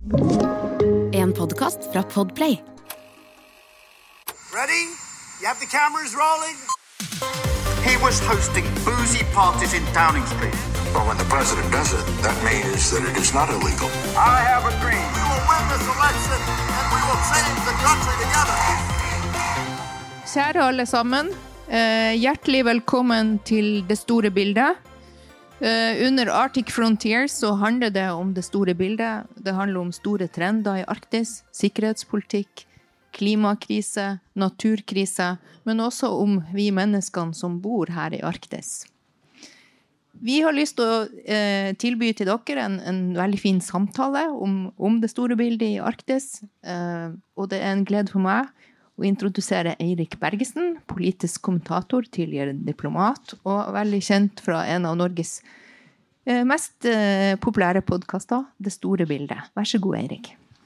En podcast fra Podplay. Ready? You have the cameras rolling? He was hosting boozy parties in Downing Street. Well, when the president does it, that means that it is not illegal. I have a dream. We will win this election and we will change the country together. Kjære alle sammen, hjertelig velkommen til Det store bildet. Under Arctic Frontiers så handler det om det store bildet. Det handler om store trender i Arktis, sikkerhetspolitikk, klimakrise, naturkrise, men også om vi menneskene som bor her i Arktis. Vi har lyst til å tilby til dere en veldig fin samtale om det store bildet i Arktis, og det en glede for meg å introdusere Eirik Bergesen, politisk kommentator, tidligere diplomat, og veldig kjent fra en av Norges mest populære podcaster, Det store bildet. Vær så god, Eirik.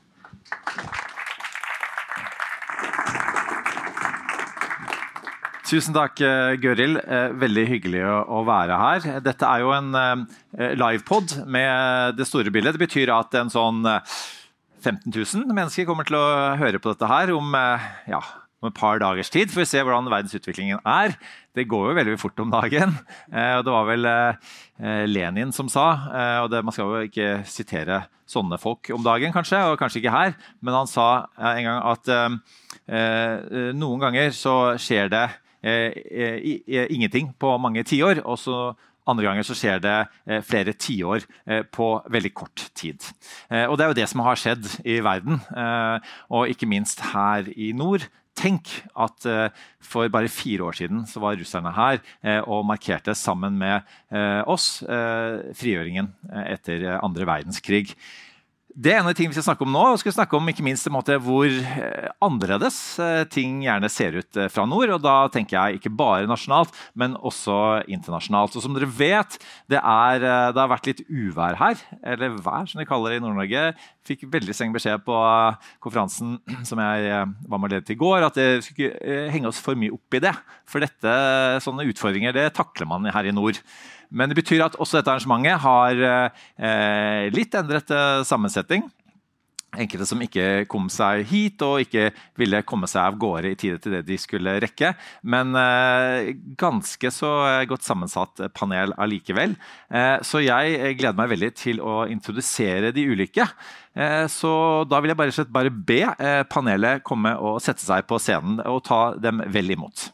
Tusen takk, Gøril. Veldig hyggelig å være her. Dette jo en livepod med Det store bildet. Det betyr at en sånn 15 000 mennesker kommer til å høre på dette her om et par dagers tid, for å se hvordan verdensutviklingen Det går jo veldig fort om dagen. Og det var vel Lenin som sa, og man skal jo ikke sitere sånne folk om dagen kanskje, og kanskje ikke her, men han sa en gang at noen ganger så skjer det ingenting på mange tiår, og så andre ganger så skjer det flere tiår på veldig kort tid. Og det jo det som har skjedd i verden, og ikke minst her i nord. Tenk at for bare 4 år siden så var russerne her og markerte sammen med oss frigjøringen etter andre verdenskrig. Det en av de ting vi skal snakke om nå, og skal snakke om ikke minst hvor annerledes ting gjerne ser ut fra nord, og da tenker jeg ikke bare nasjonalt, men også internasjonalt. Og som dere vet, det har vært litt uvær her, eller vær som de kaller det i Nord-Norge. Fikk veldig streng beskjed på konferansen som jeg var med ledet i går, at det skulle ikke henge oss for mye opp i det. For sånne utfordringer, det takler man her i nord. Men det betyr at også dette arrangementet har litt endret sammensetning. Enkelte som ikke kom seg hit og ikke ville komme seg av gårde i tide til det de skulle rekke. Men ganske så godt sammensatt panel allikevel. Så jeg gleder meg veldig til å introdusere de ulike. Så da vil jeg bare be panelet komme og sette seg på scenen og ta dem vel imot.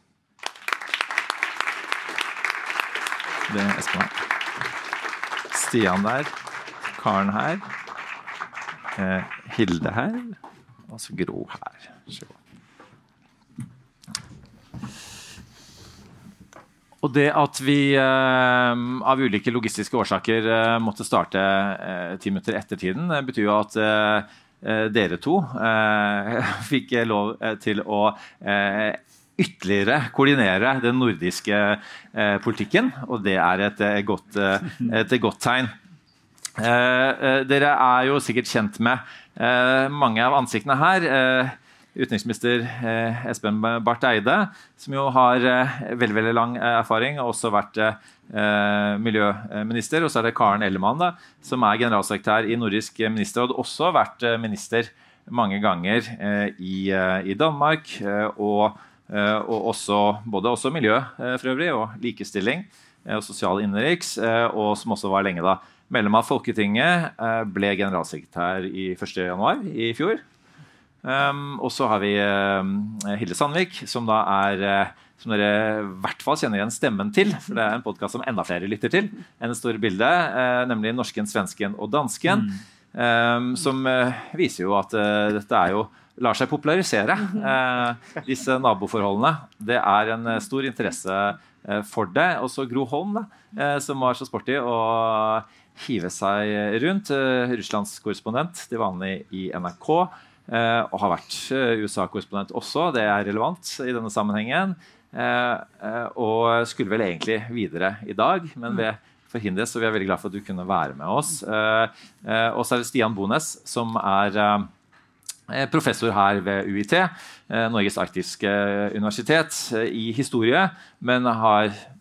Det Espen her. Stian der. Karen her. Hilde her. Og så Gro her. Og det at vi av ulike logistiske årsaker måtte starte 10 minutter etter tiden, betyr jo at dere to fikk lov til å ytterligere koordinere den nordiske politikken, og det et godt tegn. Dere jo sikkert kjent med mange av ansiktene her. Utenriksminister Espen Barth Eide, som jo har veldig, veldig lang erfaring, og også vært miljøminister, og så det Karen Ellemann, som generalsekretær i Nordisk ministerråd, og også vært minister mange ganger i Danmark, og også, både også miljø for øvrig, og likestilling, og sosial innenriks, og som også var lenge medlem av Folketinget, ble generalsekretær i 1. januar i fjor. Og så har vi Hilde Sandvik, som som dere i hvert fall kjenner igjen stemmen til, for det en podcast som enda flere lytter til, enn Det store bildet, nemlig Norsken, Svensken og Dansken, som viser jo at dette jo lar seg popularisere, disse naboforholdene. Det en stor interesse for det. Også Gro Holm, som var så sporty å hive seg rundt. Russlands korrespondent, til vanlig i NRK, og har vært USA-korrespondent også. Det relevant i denne sammenhengen. Og skulle vel egentlig videre i dag, men ved forhindres, så vi veldig glad for at du kunne være med oss. Og så det Stian Bones, som professor her ved UiT, Norges Arktiske Universitet, i historie, men har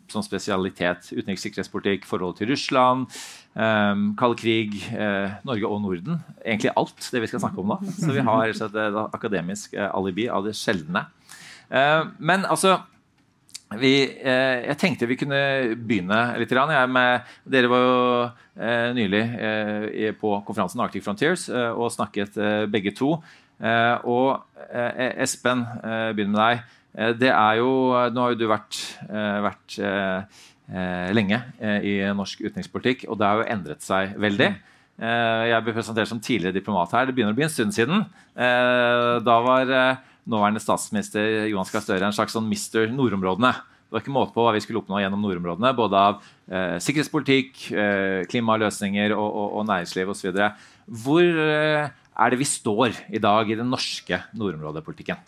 som spesialitet. Utenrikssikkerhetspolitikk, forhold til Russland, kald krig, Norge og Norden. Egentlig alt det vi skal snakke om nå. Så vi har et akademisk alibi av det sjeldne. Men altså, jeg tenkte vi kunne begynne litt. Dere var jo nylig på konferansen Arctic Frontiers og snakket begge to. Og Espen, begynner med deg. Det jo, nå har jo du vært lenge i norsk utenrikspolitikk, og det har jo endret seg veldig. Jeg ble presentert som tidligere diplomat her. Det begynner å bli en stund siden. Da var nåværende statsminister Jonas Gahr Støre en slags sånn mister nordområdene. Det var ikke måte på hva vi skulle oppnå gjennom nordområdene, både av sikkerhetspolitikk, klimaløsninger og næringsliv og så videre. Hvor det vi står i dag i den norske nordområdepolitikken?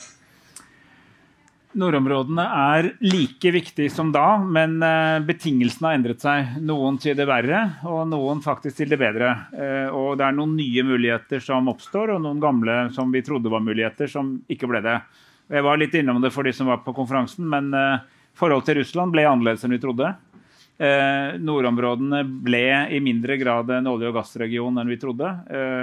Nordområdene like viktig som da, men betingelsene har endret seg. Noen til det verre, og noen faktisk til det bedre. Og det noen nye muligheter som oppstår, og noen gamle som vi trodde var muligheter, som ikke ble det. Jeg var litt innom det for de som var på konferansen, men forhold til Russland ble annerledes enn vi trodde. Nordområdene ble i mindre grad en olje- og gassregion enn vi trodde.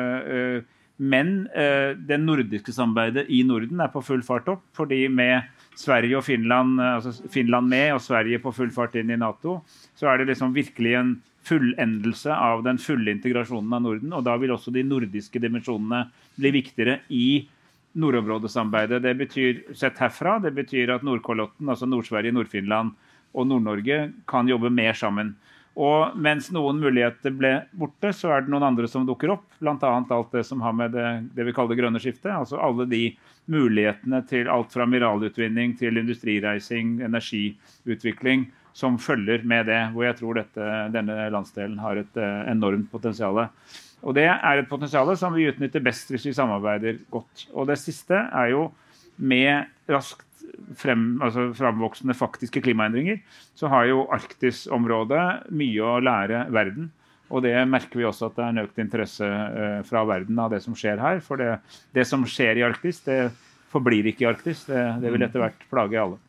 Men det nordiske samarbeidet i Norden på full fart opp, fordi med Sverige og Finland, altså Finland med og Sverige på full fart inn i NATO, så det liksom virkelig en fullendelse av den fulle integrasjonen av Norden, og da vil også de nordiske dimensjonene bli viktigere i nordområdesamarbeidet. Det betyr, sett herfra, det betyr at Nordkalotten, altså Nord-Sverige, Nord-Finland og Nord-Norge kan jobbe mer sammen. Og mens noen muligheter ble borte, så det noen andre som dukker opp, blant annet alt det som har med det vi kaller det grønne skiftet, altså alle de mulighetene til alt fra mineralutvinning til industrireising, energiutvikling, som følger med det, hvor jeg tror denne landsdelen har et enormt potensial. Og det et potensial som vi utnytter best hvis vi samarbeider godt. Og det siste jo med raskt fremvoksende faktiske klimaendringer, så har jo Arktis-området mye å lære verden. Og det merker vi også at det en økt interesse fra verden av det som skjer her. For det som skjer i Arktis, det forblir ikke i Arktis. Det vil etter hvert plage alle.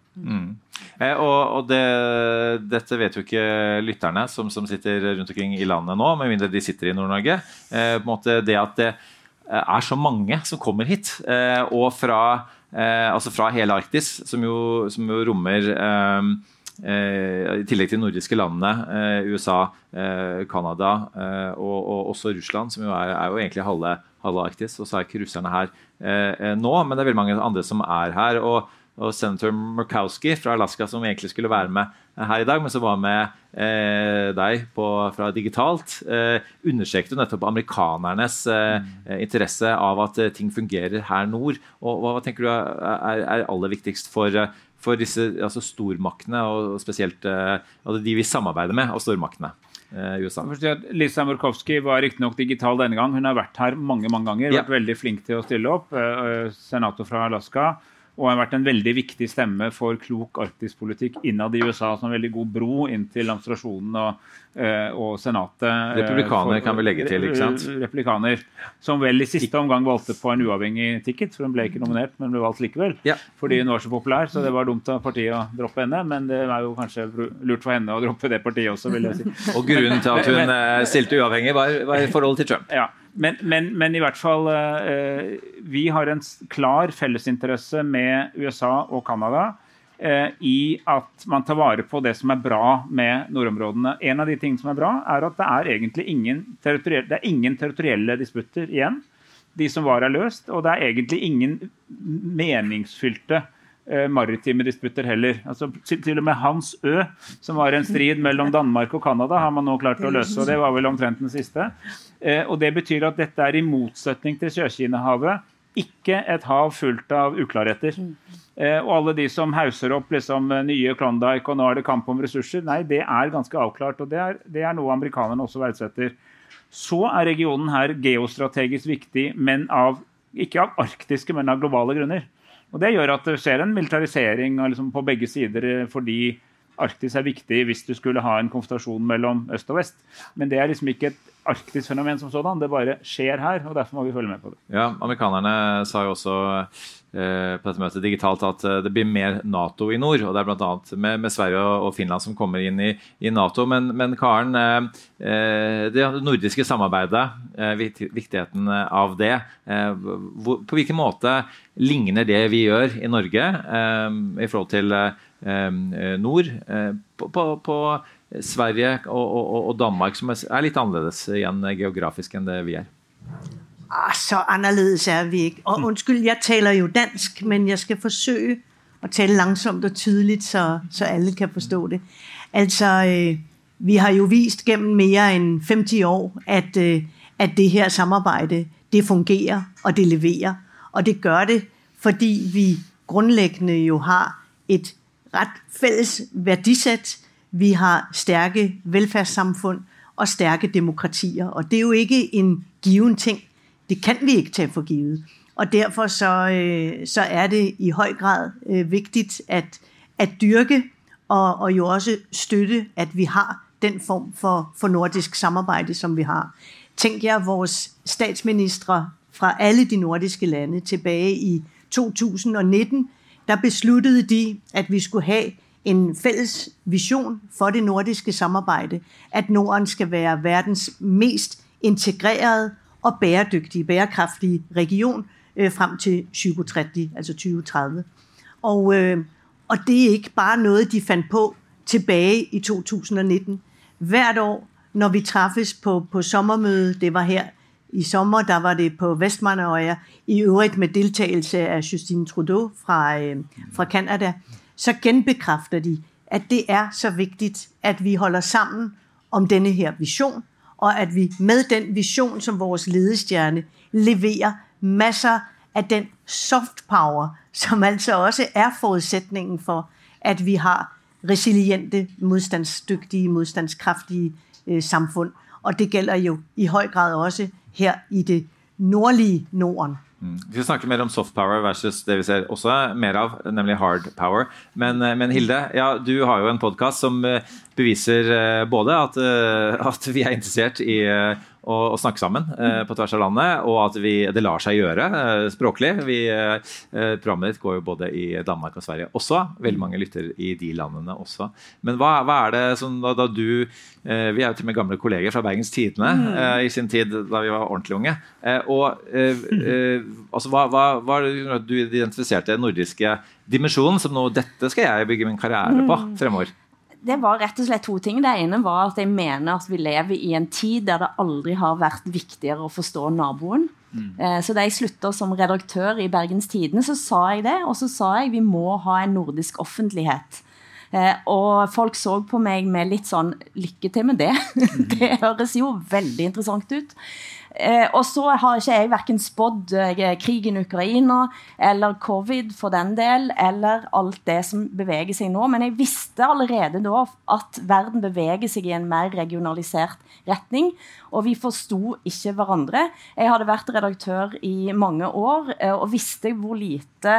Og dette vet jo ikke lytterne som sitter rundt omkring i landet nå, med mindre de sitter i Nord-Norge. På en måte det at det så mange som kommer hit, og altså fra hele Arktis, som jo rommer i tillegg til nordiske landene, USA, Kanada og også Russland, som jo jo egentlig halve Arktis, og så ikke russerne her nå, men det veldig mange andre som her, og senator Murkowski fra Alaska, som egentlig skulle være med her i dag, men som var med deg fra digitalt, understreket nettopp amerikanernes interesse av at ting fungerer her nord. Og hva tenker du aller viktigst for disse altså stormaktene, og spesielt de vi samarbeider med av stormaktene i USA? Lisa Murkowski var riktig nok digital denne gang. Hun har vært her mange ganger, vært veldig flink til å stille opp, senator fra Alaska, og har vært en veldig viktig stemme for klok arktispolitikk innad i USA, som en veldig god bro inn til administrasjonen og senatet. Republikaner kan vi legge til, ikke sant? Republikaner, som vel i siste omgang valgte på en uavhengig ticket, for hun ble ikke nominert, men ble valgt likevel, fordi hun var så populær, så det var dumt av partiet å droppe henne, men det jo kanskje lurt for henne å droppe det partiet også, vil jeg si. Og grunnen til at hun stilte uavhengig var i forhold til Trump. Ja. Men i hvert fall, vi har en klar fellesinteresse med USA og Kanada i at man tar vare på det som bra med nordområdene. En av de tingene som bra at det egentlig ingen territorielle disputter igjen. De som var løst, og det egentlig ingen meningsfylte maritime disputter heller. Altså, til og med Hans Ø, som var en strid mellom Danmark og Kanada, har man nå klart å løse, og det var vel omtrent den siste. Og det betyr at dette i motsetning til Sør-Kina-havet ikke et hav fullt av uklarheter. Og alle de som hauser opp liksom, nye Klondike, og nå det kamp om ressurser, nei, det ganske avklart, og det noe amerikanerne også verdsetter. Så regionen her geostrategisk viktig, men ikke av arktiske, men av globale grunner. Og det gjør at det skjer en militarisering liksom, på begge sider, fordi Arktis viktig hvis du skulle ha en konfrontasjon mellom øst og vest. Men det liksom ikke et Arktis-fenomen som sådan, det bare skjer her, og derfor må vi følge med på det. Ja, amerikanerne sa jo også på dette møtet digitalt at det blir mer NATO i nord, og det blant annet med Sverige og Finland som kommer inn i NATO. Men Karen, det nordiske samarbeidet, viktigheten av det, på hvilken måte ligner det vi gjør i Norge i forhold til nord på Sverige og Danmark, som litt annerledes igjen geografisk enn det vi Så anderledes vi ikke. Og undskyld, jeg taler jo dansk, men jeg skal forsøge at tale langsomt og tydeligt, så alle kan forstå det. Altså, vi har jo vist gennem mere end 50 år, at det her samarbejde, det fungerer, og det leverer. Og det gør det, fordi vi grundlæggende jo har et ret fælles værdisæt. Vi har stærke velfærdssamfund og stærke demokratier, og det er jo ikke en given ting. Det kan vi ikke tage for givet. Og derfor så er det i høj grad vigtigt at dyrke og jo også støtte, at vi har den form for nordisk samarbejde, som vi har. Tænk jer vores statsministre fra alle de nordiske lande tilbage i 2019, der besluttede de, at vi skulle have en fælles vision for det nordiske samarbejde, at Norden skal være verdens mest integrerede og bærekraftige region frem til 2030, altså 2030. Og det er ikke bare noget, de fandt på tilbage i 2019. Hvert år, når vi træffes på sommermøde, det var her i sommer, der var det på Vestmannaøya, i øvrigt med deltagelse af Justin Trudeau fra Canada, så genbekræfter de, at det er så vigtigt, at vi holder sammen om denne her vision, og at vi med den vision som vores ledestjerne leverer masser af den soft power, som altså også er forudsætningen for, at vi har resiliente, modstandsdygtige, modstandskraftige samfund. Og det gælder jo i høj grad også her i det nordlige Norden. Vi skal snakke mer om soft power versus det vi ser også mer av, nemlig hard power. Men Hilde, ja, du har jo en podcast som beviser både at vi interessert i å snakke sammen på tvers av landet, og at det lar seg gjøre språklig. Programmet ditt går jo både i Danmark og Sverige også. Veldig mange lytter i de landene også. Men hva det som da du, vi jo til og med gamle kolleger fra Bergens Tidende i sin tid da vi var ordentlig unge, altså hva det du identifiserte den nordiske dimensjonen som nå, dette skal jeg bygge min karriere på fremover? Det var rett og slett to ting. Det ene var at jeg mener at vi lever i en tid der det aldri har vært viktigere å forstå naboen. Så da jeg sluttet som redaktør i Bergens Tidende, så sa jeg det, og så sa jeg vi må ha en nordisk offentlighet. Og folk så på meg med litt sånn, lykke til med det. Det høres jo veldig interessant ut. Og så har ikke jeg hverken spådd krigen i Ukraina eller covid for den del, eller alt det som beveger seg nå, men jeg visste allerede da at verden beveger seg i en mer regionalisert retning, og vi forstod ikke hverandre. Jeg hadde vært redaktør i mange år, og visste hvor lite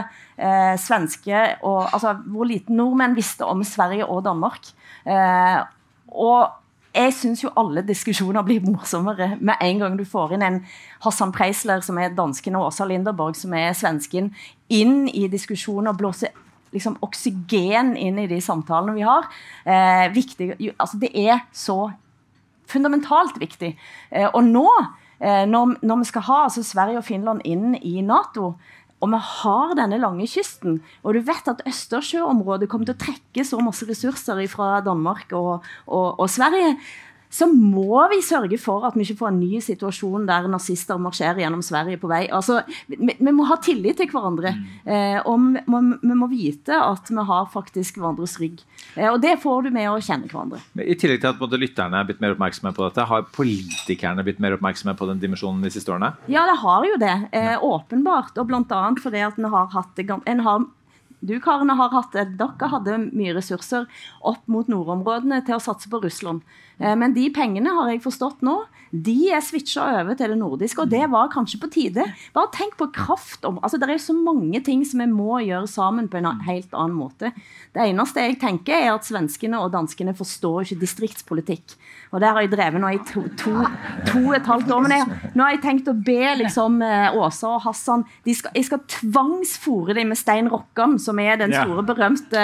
hvor lite nordmenn visste om Sverige og Danmark. Og jeg synes jo alle diskusjoner blir morsommere med en gang du får inn en Hassan Preisler som dansken og Åsa Linderborg som svensken inn i diskusjoner og blåser liksom oksygen inn i de samtalene vi har. Viktig, altså det så fundamentalt viktig. Og nå, når vi skal ha altså Sverige og Finland inn i NATO, og vi har denne lange kysten, og du vet at Østersjøområdet kommer til å trekke så masse ressurser fra Danmark og Sverige, så må vi sørge for at vi ikke får en ny situasjon der nazister marsjerer gjennom Sverige på vei. Altså, vi må ha tillit til hverandre, og vi må vite at vi har faktisk hverandres rygg. Og det får du med å kjenne hverandre. I tillegg til at både lytterne blitt mer oppmerksomme på dette, har politikerne blitt mer oppmerksomme på den dimensjonen de siste årene? Ja, det har jo det, åpenbart, og blant annet fordi at vi har hatt du, Karen, dere hadde mye ressurser opp mot nordområdene til å satse på Russland. Men de pengene har jeg forstått nå, de switchet over til det nordiske, og det var kanskje på tide. Bare tenk på kraft om, altså det så mange ting som vi må gjøre sammen på en helt annen måte. Det eneste jeg tenker at svenskene og danskene forstår ikke distriktspolitikk. Og der har jeg drevet nå i to og et halvt år, men nå har jeg tenkt å be liksom Åsa og Hassan, jeg skal tvangsfore dem med Stein Rokkan, som den store berømte...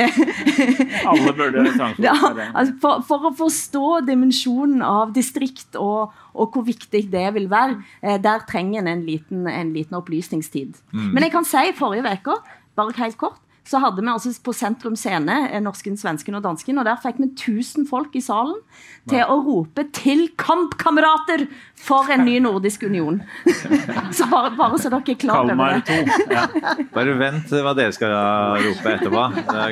Alle burde tvangsfore det. Altså for å forstå dimensjonen av distrikt og hvor viktig det vil være, der trenger en liten opplysningstid. Men jeg kan si forrige veke, bare helt kort, så hadde vi altså på Sentrum Scene, norsken, svensken og dansken, og der fikk vi 1000 folk i salen til å rope til kampkamerater for en ny nordisk union. Så bare så dere klar over det. Bare vent hva dere skal rope etterpå.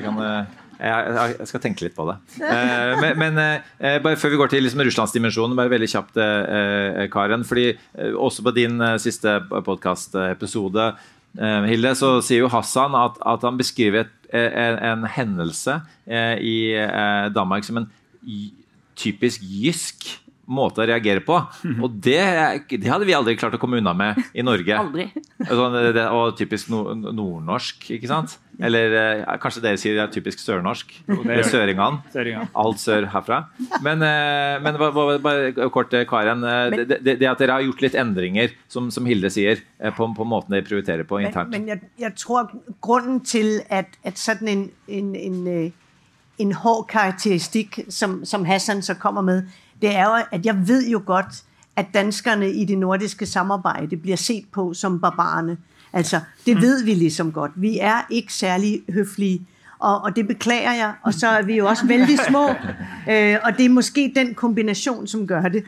Jeg skal tenke litt på det. Men bare før vi går til liksom Russlandsdimensjonen, bare veldig kjapt, Karen, fordi også på din siste podcast-episode, Hilde, så sier jo Hassan at han beskriver en hendelse i Danmark som en typisk jysk måte å reagere på, og det hadde vi aldri klart å komme unna med i Norge. Aldri. Og typisk nordnorsk, ikke sant? Eller kanskje dere sier det typisk sørnorsk, Søringan, alt sør herfra. Men bare kort, Karen, det at dere har gjort litt endringer, som Hilde sier, på måten dere prioriterer på internt. Men jeg tror, grunden til at sådan en hård karakteristik, som Hassan så kommer med, det jo, at jeg ved jo godt, at danskerne i det nordiske samarbejde bliver set på som barbarerne. Altså, det ved vi ligesom godt. Vi ikke særlig høflige, og det beklager jeg, og så vi jo også vældig små, og det måske den kombination, som gør det.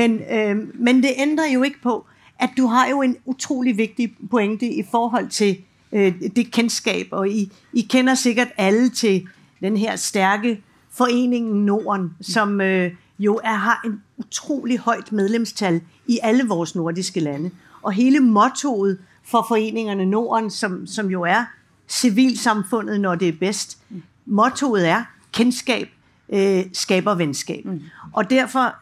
Men det ændrer jo ikke på, at du har jo en utrolig vigtig pointe i forhold til det kendskab, og I kender sikkert alle til den her stærke foreningen Norden, som jo har en utrolig højt medlemstal i alle vores nordiske lande. Og hele mottoet for foreningerne Norden, som jo civilsamfundet, når det bedst, mottoet kendskab skaber venskab. Og derfor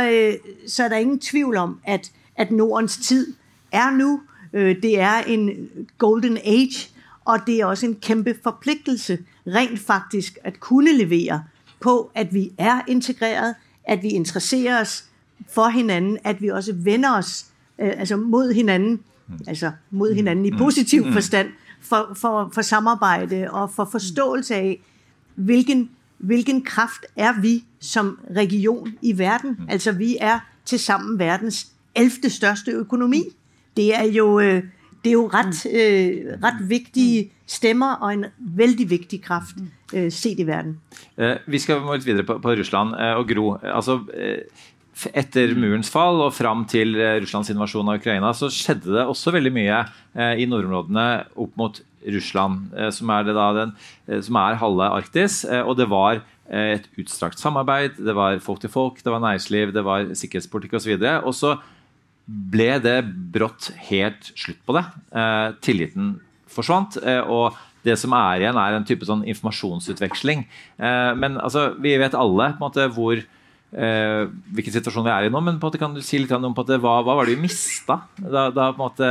så der ingen tvivl om, at Nordens tid nu. Det en golden age, og det også en kæmpe forpligtelse rent faktisk at kunne levere på, at vi integreret, at vi interesserer os for hinanden, at vi også vender os mod hinanden i positiv forstand, for samarbejde og for forståelse af, hvilken kraft vi som region i verden. Altså vi til sammen verdens 11. største økonomi. Det er jo ret vigtige stemmer og en veldig vigtig kraft set i verden. Vi skal må litt videre på Russland og Gro. Altså, etter murens fall og frem til Russlands invasjon av Ukraina, så skjedde det også veldig mye i nordområdene opp mot Russland, som som halve Arktis, og det var et utstrakt samarbeid, det var folk til folk, det var næringsliv, det var sikkerhetspolitikk og så videre, og så ble det brått helt slutt på det. Tilliten forsvant, og det som igjen en type sånn informasjonsutveksling. Men altså, vi vet alle på en måte hvilken situasjon vi i nå, men på en måte kan du si litt om på en måte, hva var det vi mistet da på en måte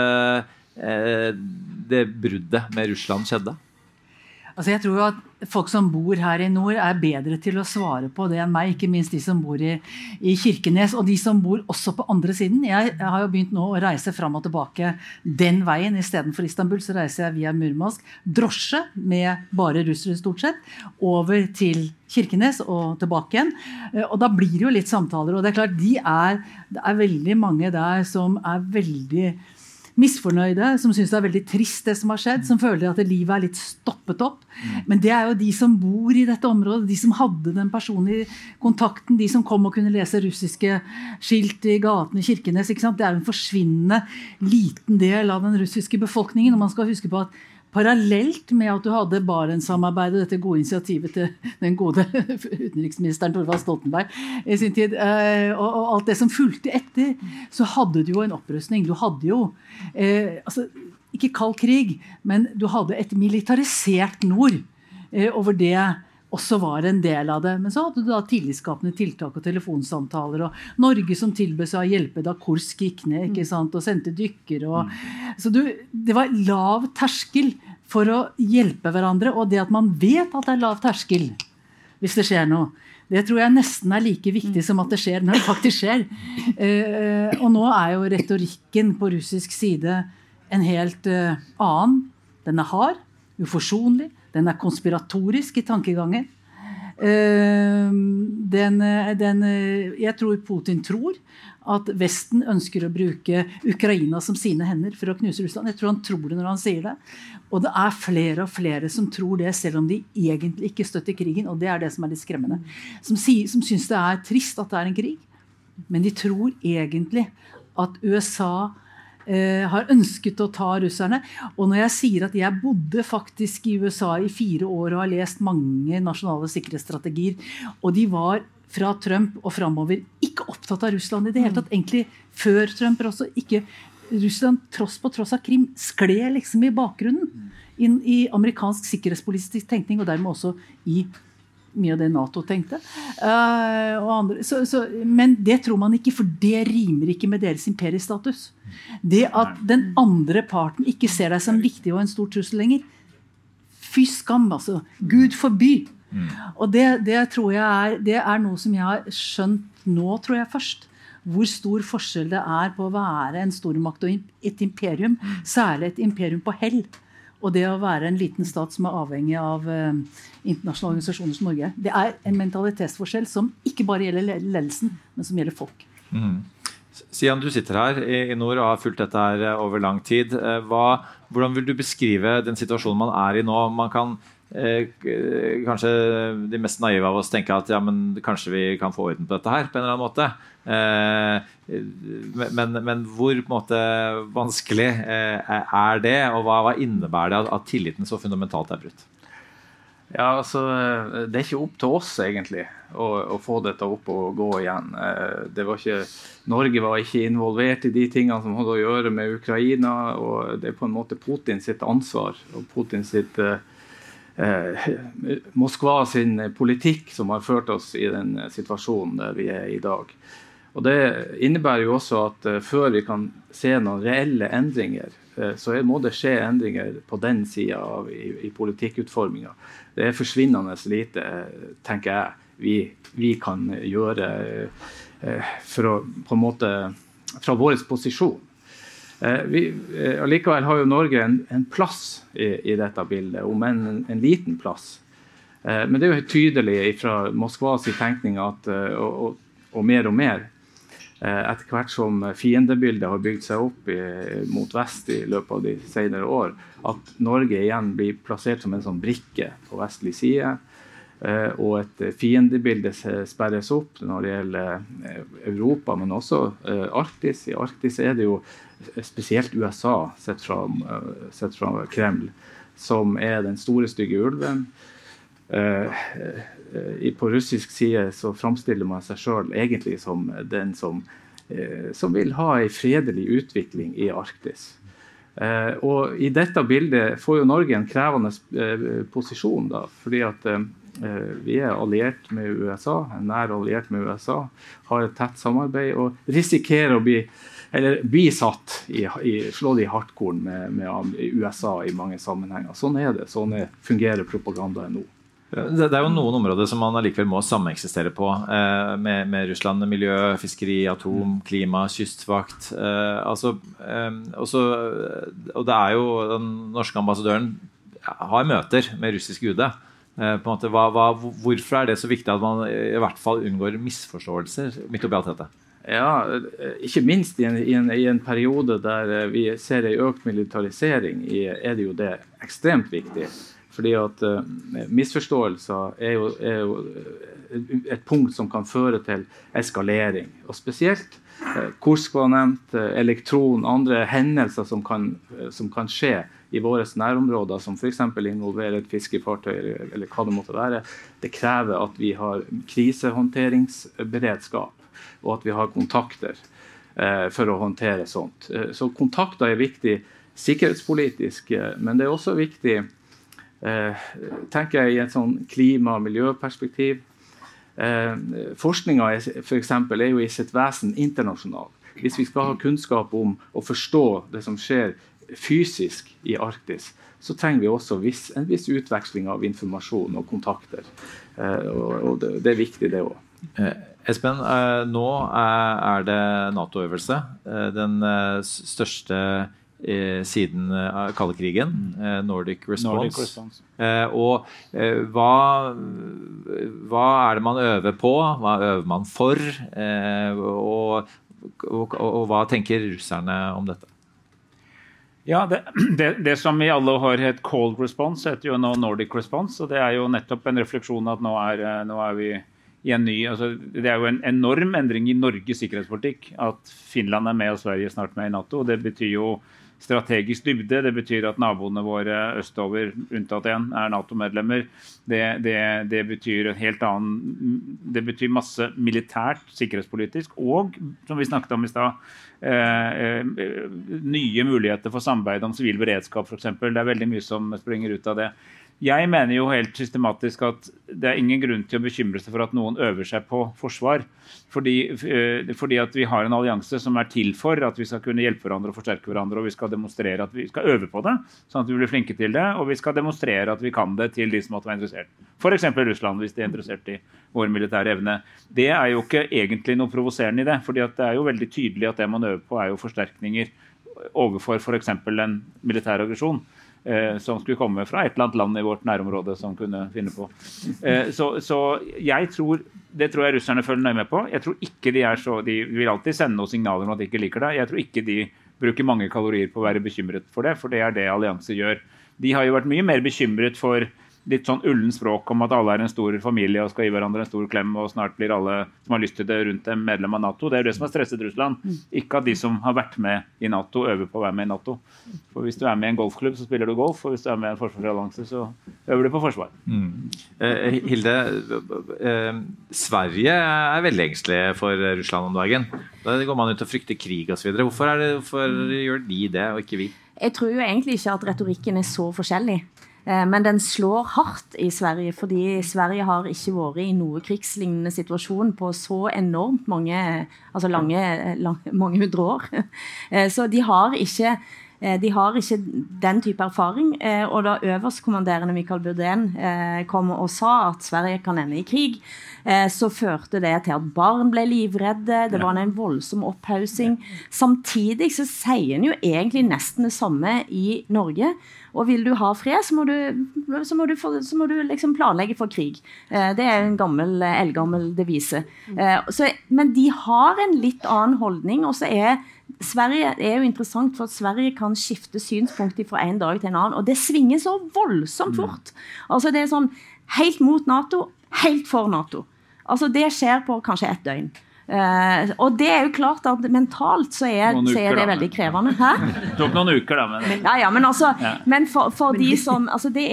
det bruddet med Russland skjedde? Altså jeg tror at folk som bor her i nord bedre til å svare på det enn meg, ikke minst de som bor i Kirkenes, og de som bor også på andre siden. Jeg har jo begynt nå å reise frem og tilbake den veien. I stedet for Istanbul så reiser jeg via Murmansk, drosje med bare russere stort sett, over til Kirkenes og tilbake igjen. Og da blir det jo litt samtaler, og det klart, det veldig mange der som veldig misfornøyde, som synes det veldig trist det som har skjedd, som føler at livet litt stoppet opp. Men det jo de som bor i dette området, de som hadde den personlige kontakten, de som kom og kunne lese russiske skilt i gatene i Kirkenes, ikke sant? Det en forsvinnende liten del av den russiske befolkningen, og man skal huske på at parallelt med at du hadde Barentssamarbeidet, dette gode initiativet til den gode utenriksministeren Thorvald Stoltenberg i sin tid, og alt det som fulgte etter, så hadde du jo en opprustning. Du hadde jo, ikke kald krig, men du hadde et militarisert nord over det også var en del av det. Men så hadde du da tillitsskapende tiltak og telefonsamtaler, og Norge som tilbød seg å hjelpe da Kursk gikk ned, ikke sant, og sendte dykker. Så det var lav terskel for å hjelpe hverandre, og det at man vet at det lav terskel hvis det skjer noe, det tror jeg nesten like viktig som at det skjer når det faktisk skjer. Og nå jo retorikken på russisk side en helt annen. Den hard, uforsonlig, den konspiratorisk I tankegangen. Jeg tror Putin tror at Vesten ønsker å bruke Ukraina som sine hender for å knuse Russland. Jeg tror han tror det når han sier det. Og det flere og flere som tror det, selv om de egentlig ikke støtter krigen, og det det som litt skremmende. Som synes det trist at det en krig, men de tror egentlig at USA har ønsket å ta russerne. Og når jeg sier at jeg bodde faktisk I USA I 4 år og har lest mange nasjonale sikkerhetsstrategier, og de var fra Trump og fremover ikke opptatt av Russland I det hele tatt, egentlig før Trump også, ikke Russland på tross av Krim skled liksom I bakgrunnen inn I amerikansk sikkerhetspolitisk tenkning, og dermed også I mye av det NATO tenkte. Og andre. Men det tror man ikke, for det rimer ikke med deres imperiestatus. Det at den andre parten ikke ser deg som viktig og en stor trussel lenger, fy skam, altså. Gud forby. Og det tror jeg det noe som jeg har skjønt nå, tror jeg først. Hvor stor forskjell det på å være en stormakt og et imperium, særlig et imperium på hell. Og det å være en liten stat som avhengig av internasjonale organisasjoner som Norge. Det en mentalitetsforskjell som ikke bare gjelder ledelsen, men som gjelder folk. Sian, du sitter her I nord og har fulgt dette her over lang tid. Hvordan vil du beskrive den situasjonen man I nå? Man kan kanskje de mest naive av oss tenke at ja, men kanskje vi kan få orden på dette her på en eller annen måte. Men hvor på en måte vanskelig det, og hva innebærer det at tilliten så fundamentalt brutt? Ja, altså, det ikke opp til oss egentlig å få dette opp og gå igjen. Norge var ikke involvert I de tingene som hadde å gjøre med Ukraina, og det på en måte Putin sitt ansvar, og Putin sitt Moskva sin politikk som har ført oss I den situasjonen der vi I dag. Og det innebærer jo også at før vi kan se noen reelle endringer, så må det skje endringer på den siden I politikkutformingen. Det forsvinnende lite, tenker jeg, vi kan gjøre for å på en måte fra vår posisjon. Allikevel har jo Norge en plass I dette bildet, om en liten plass. Men det jo helt tydelig fra Moskvas tenkning at, og mer, etter hvert som fiendebildet har bygd seg opp mot vest I løpet av de senere år, at Norge igjen blir plassert som en sånn brikke på vestlig side, og et fiendebilde sperres opp når det gjelder Europa, men også Arktis. I Arktis det jo spesielt USA sett fra Kreml, som den store stygge ulven. På russisk side så framstiller man seg selv egentlig som den som vil ha en fredelig utvikling I Arktis. Og I dette bildet får jo Norge en krevende posisjon da, fordi at vi alliert med USA, en nær alliert med USA, har et tett samarbeid og risikerer å bli satt slå I hardkorn med USA I mange sammenhenger. Sånn det, sånn fungerer propagandaen nå. Det jo noen områder som man allikevel må sameksistere på med Russland, miljø, fiskeri, atom, klima, kystvakt. Og det jo den norske ambassadøren har møter med russisk UD. På en måte, hvorfor det så viktig at man I hvert fall unngår misforståelser midt oppi alt dette? Ja, ikke minst I en periode der vi ser en økt militarisering, det jo det ekstremt viktig. Fordi at misforståelser jo et punkt som kan føre til eskalering. Og spesielt, Kursk var nevnt, elektron, andre hendelser som kan skje I våre nærområder, som for eksempel involverer et fiskefartøy, eller hva det måtte være. Det krever at vi har krisehåndteringsberedskap, og at vi har kontakter for å håndtere sånt. Så kontakter viktig sikkerhetspolitisk, men det også viktig tenker jeg i et sånn klima- og miljøperspektiv. Forskningen for eksempel jo i sitt vesen internasjonal. Hvis vi skal ha kunnskap om å forstå det som skjer fysisk i Arktis, så trenger vi også en viss utveksling av informasjon og kontakter. Og det viktig det også. Espen, nå det NATO-øvelse, den største siden kalde krigen, Nordic Response. Og hva det man øver på? Hva øver man for? Og hva tenker russerne om dette? Ja, det som i alle år het Cold Response, heter jo nå Nordic Response, og det jo nettopp en refleksjon at nå vi i en ny, altså det jo en enorm endring i Norges sikkerhetspolitikk, at Finland med og Sverige snart med i NATO, og det betyr jo strategisk dybde, det betyr at naboene våre østover, unntatt en, NATO-medlemmer, det betyr en helt annen, det betyr masse militært, sikkerhetspolitisk, og som vi snakket om i sted, nye muligheter for samarbeid om civil beredskap for eksempel. Det veldig mye som springer ut av det. Jeg mener jo helt systematisk at det ingen grunn til å bekymre seg for at noen øver seg på forsvar, fordi at vi har en allianse som til for at vi skal kunne hjelpe hverandre og forsterke hverandre, og vi skal demonstrere at vi skal øve på det, sånn at vi blir flinke til det, og vi skal demonstrere at vi kan det til de som måtte være interessert. For eksempel Russland, hvis de interessert i vår militære evne. Det jo ikke egentlig noe provoserende i det, fordi at det jo veldig tydelig at det man øver på jo forsterkninger overfor for eksempel en militær aggresjon. Som skulle komme fra et eller annet land i vårt nærområde som kunne finne på. Så jeg tror, det tror jeg russerne følger nøye med på. Jeg tror ikke de vil alltid sende noen signaler om at de ikke liker det. Jeg tror ikke de bruker mange kalorier på å være bekymret for det, for det det allianse gjør. De har jo vært mye mer bekymret for litt sånn ullen språk om at alle en stor familie og skal gi hverandre en stor klem, og snart blir alle som har lyst til det rundt en medlem av NATO. Det jo det som har stresset Russland. Ikke at de som har vært med i NATO øver på å være med i NATO. For hvis du med i en golfklubb, så spiller du golf, og hvis du med i en forsvarsallianse, så øver du på forsvar. Hilde, Sverige veldig engstelig for Russland om dagen. Da går man ut og frykter krig og så videre. Hvorfor gjør de det, og ikke vi? Jeg tror jo egentlig ikke at retorikken så forskjellig. Men den slår hardt i Sverige, fordi Sverige har ikke vært i noe krigslignende situasjon på så enormt mange, altså mange hundre år. Så de har ikke den type erfaring, og da øverstkommanderende Mikael Burdén kom og sa at Sverige kan ende i krig, så førte det til at barn ble livredde, det var en voldsom opphaussing. Samtidig så sier han jo egentlig nesten det samme i Norge, og vil du ha fred, så må du liksom planlegge for krig. Det en eldgammel devise. Men de har en litt annen holdning, og så Sverige jo interessant, for at Sverige kan skifte synspunkt fra en dag til en annen, og det svinger så voldsomt fort. Altså det sånn, helt mot NATO, helt for NATO. Altså det skjer på kanskje 1 døgn. Og det jo klart at mentalt så det veldig krevende. Hæ? Det tok noen uker da. Men altså, men for de som, altså det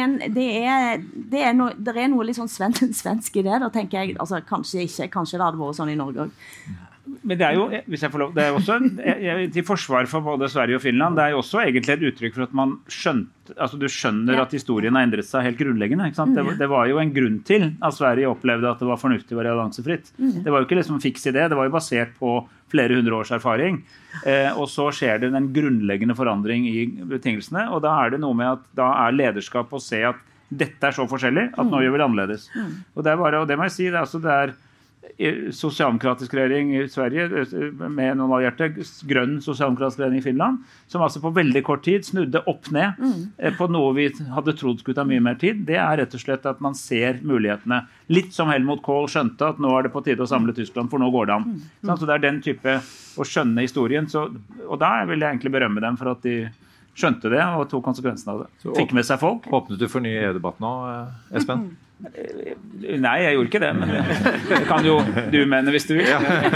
noe litt sånn svensk i det, da tenker jeg, altså kanskje det hadde vært sånn i Norge også. Men det jo, hvis jeg får lov, det også til forsvar for både Sverige og Finland, det jo også egentlig et uttrykk for at man du skjønner at historien har endret seg helt grunnleggende, ikke sant? Det var jo en grunn til at Sverige opplevde at det var fornuftig å være alliansefritt. Det var jo ikke liksom fiks idé, det var jo basert på flere hundre års erfaring, og så skjer det en grunnleggende forandring i betingelsene, og da det noe med at da lederskap å se at dette så forskjellig, at nå gjør vi det annerledes. Og det må jeg si, det sosialdemokratisk regjering i Sverige med noen allierte, grønn sosialdemokratisk regjering i Finland, som altså på veldig kort tid snudde opp ned på noe vi hadde trodd skulle ta mye mer tid. Det rett og slett at man ser mulighetene. Litt som Helmut Kohl skjønte at nå det på tide å samle Tyskland, for nå går det an. Så det den type å skjønne historien. Og da vil jeg egentlig berømme dem for at de skjønte det og tok konsekvensen av det. Fikk med seg folk. Åpnet du for ny EU-debatt nå, Espen? Nei, jeg gjorde ikke det, men det kan jo du mene hvis du vil.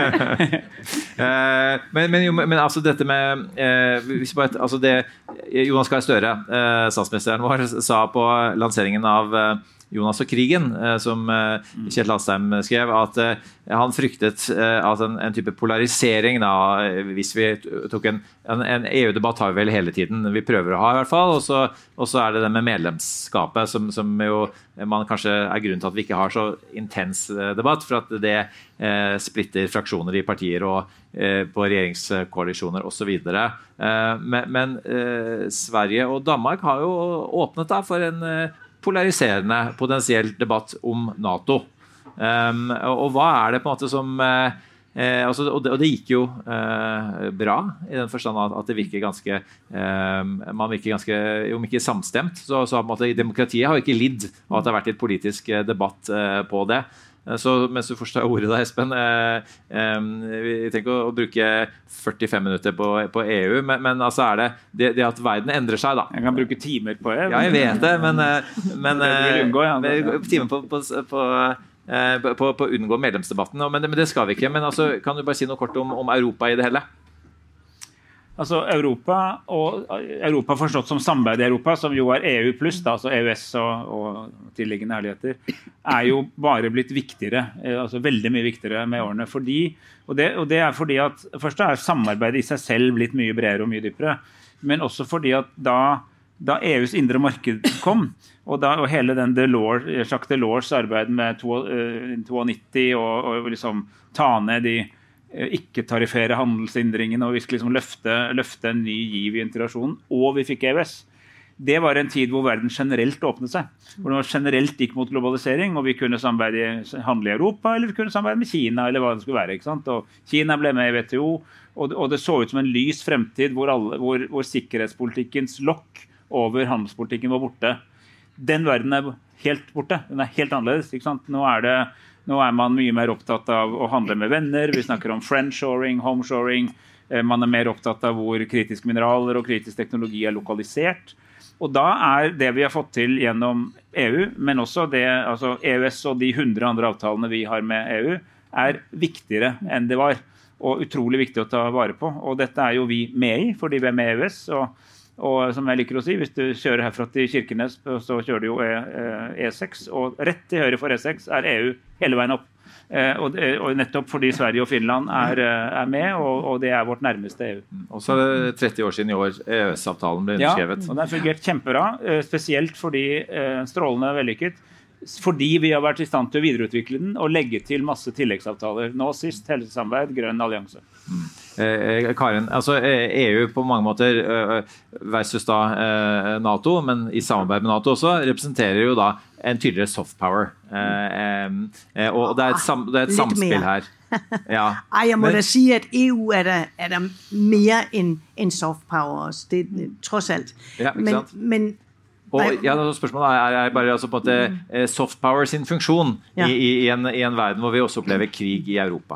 Men altså dette med Jonas Gahr Støre, statsministeren vår, sa på lanseringen av Jonas og krigen, som Kjetil Astheim skrev, at han fryktet at en type polarisering da, hvis vi tok en EU-debatt har vi vel hele tiden, vi prøver å ha i hvert fall, og så det med medlemskapet som jo man kanskje grunnen til at vi ikke har så intens debatt, for at det splitter fraksjoner i partier og på regjeringskoalisjoner og så videre. Men Sverige og Danmark har jo åpnet da for en polariserende potensiell debatt om NATO. Og hva det på en måte som og det gikk jo bra i den forstand at det virker ganske man virker ganske, om ikke samstemt så på en måte demokratiet har ikke lidd av at det har vært et politisk debatt på det. Så mens du forstår ordet da, Espen, vi tenker å bruke 45 minutter på EU, men altså det at verden endrer seg da. Jeg kan bruke timer på EU. Ja, jeg vet det, men timer på å unngå medlemsdebatten, men det skal vi ikke. Men altså, kan du bare si noe kort om Europa i det hele? Altså Europa forstått som samarbeid i Europa, som jo EU pluss, altså EØS og tilliggende herligheter, jo bare blitt viktigere, altså veldig mye viktigere med årene. Og det fordi at først samarbeidet i seg selv blitt mye bredere og mye dypere, men også fordi at da EUs indre marked kom, og hele den Jacques Delors arbeid med 92 og liksom ta ned de ikke-tarifere handelshindringene og virkelig liksom løfte en ny giv i integrasjonen, og vi fikk EØS. Det var en tid hvor verden generelt åpnet seg, hvor det generelt gikk mot globalisering, og vi kunne handle i Europa, eller vi kunne samarbeide med Kina, eller hva det skulle være, ikke sant? Og Kina ble med i WTO, og det så ut som en lys fremtid hvor sikkerhetspolitikkens lokk over handelspolitikken var borte. Den verden helt borte, den helt annerledes, ikke sant? Nå man mye mer opptatt av å handle med venner, vi snakker om friendshoring, homeshoring, man mer opptatt av hvor kritiske mineraler og kritisk teknologi lokalisert. Og da det vi har fått til gjennom EU, men også altså EØS og de 100 andre avtalene vi har med EU, viktigere enn det var, og utrolig viktig å ta vare på. Og dette jo vi med i, fordi vi med i EØS, og som jeg liker å si, hvis du kjører herfra til Kirkenes, så kjører du jo E6, og rett til høyre for E6 EU hele veien opp. Og nettopp fordi Sverige og Finland med, og det vårt nærmeste EU. Og så det 30 år siden i år EØS-avtalen ble innskrevet. Ja, og den har fungert kjempebra, spesielt fordi strålene vellykket, fordi vi har vært i stand til å videreutvikle den og legge til masse tilleggsavtaler. Nå sist helsesamarbeid, grønn allianse. Karin, altså EU på mange måter versus da NATO, men i samarbeid med NATO også, representerer jo da en tydeligere soft power. Og det et samspill her. Ja. Jeg må da sige, at EU der mere end soft power også. Det trods alt. Ja, ikke sant? Men og spørsmålet bare altså på at soft power sin funksjon i en verden hvor vi også opplever krig i Europa.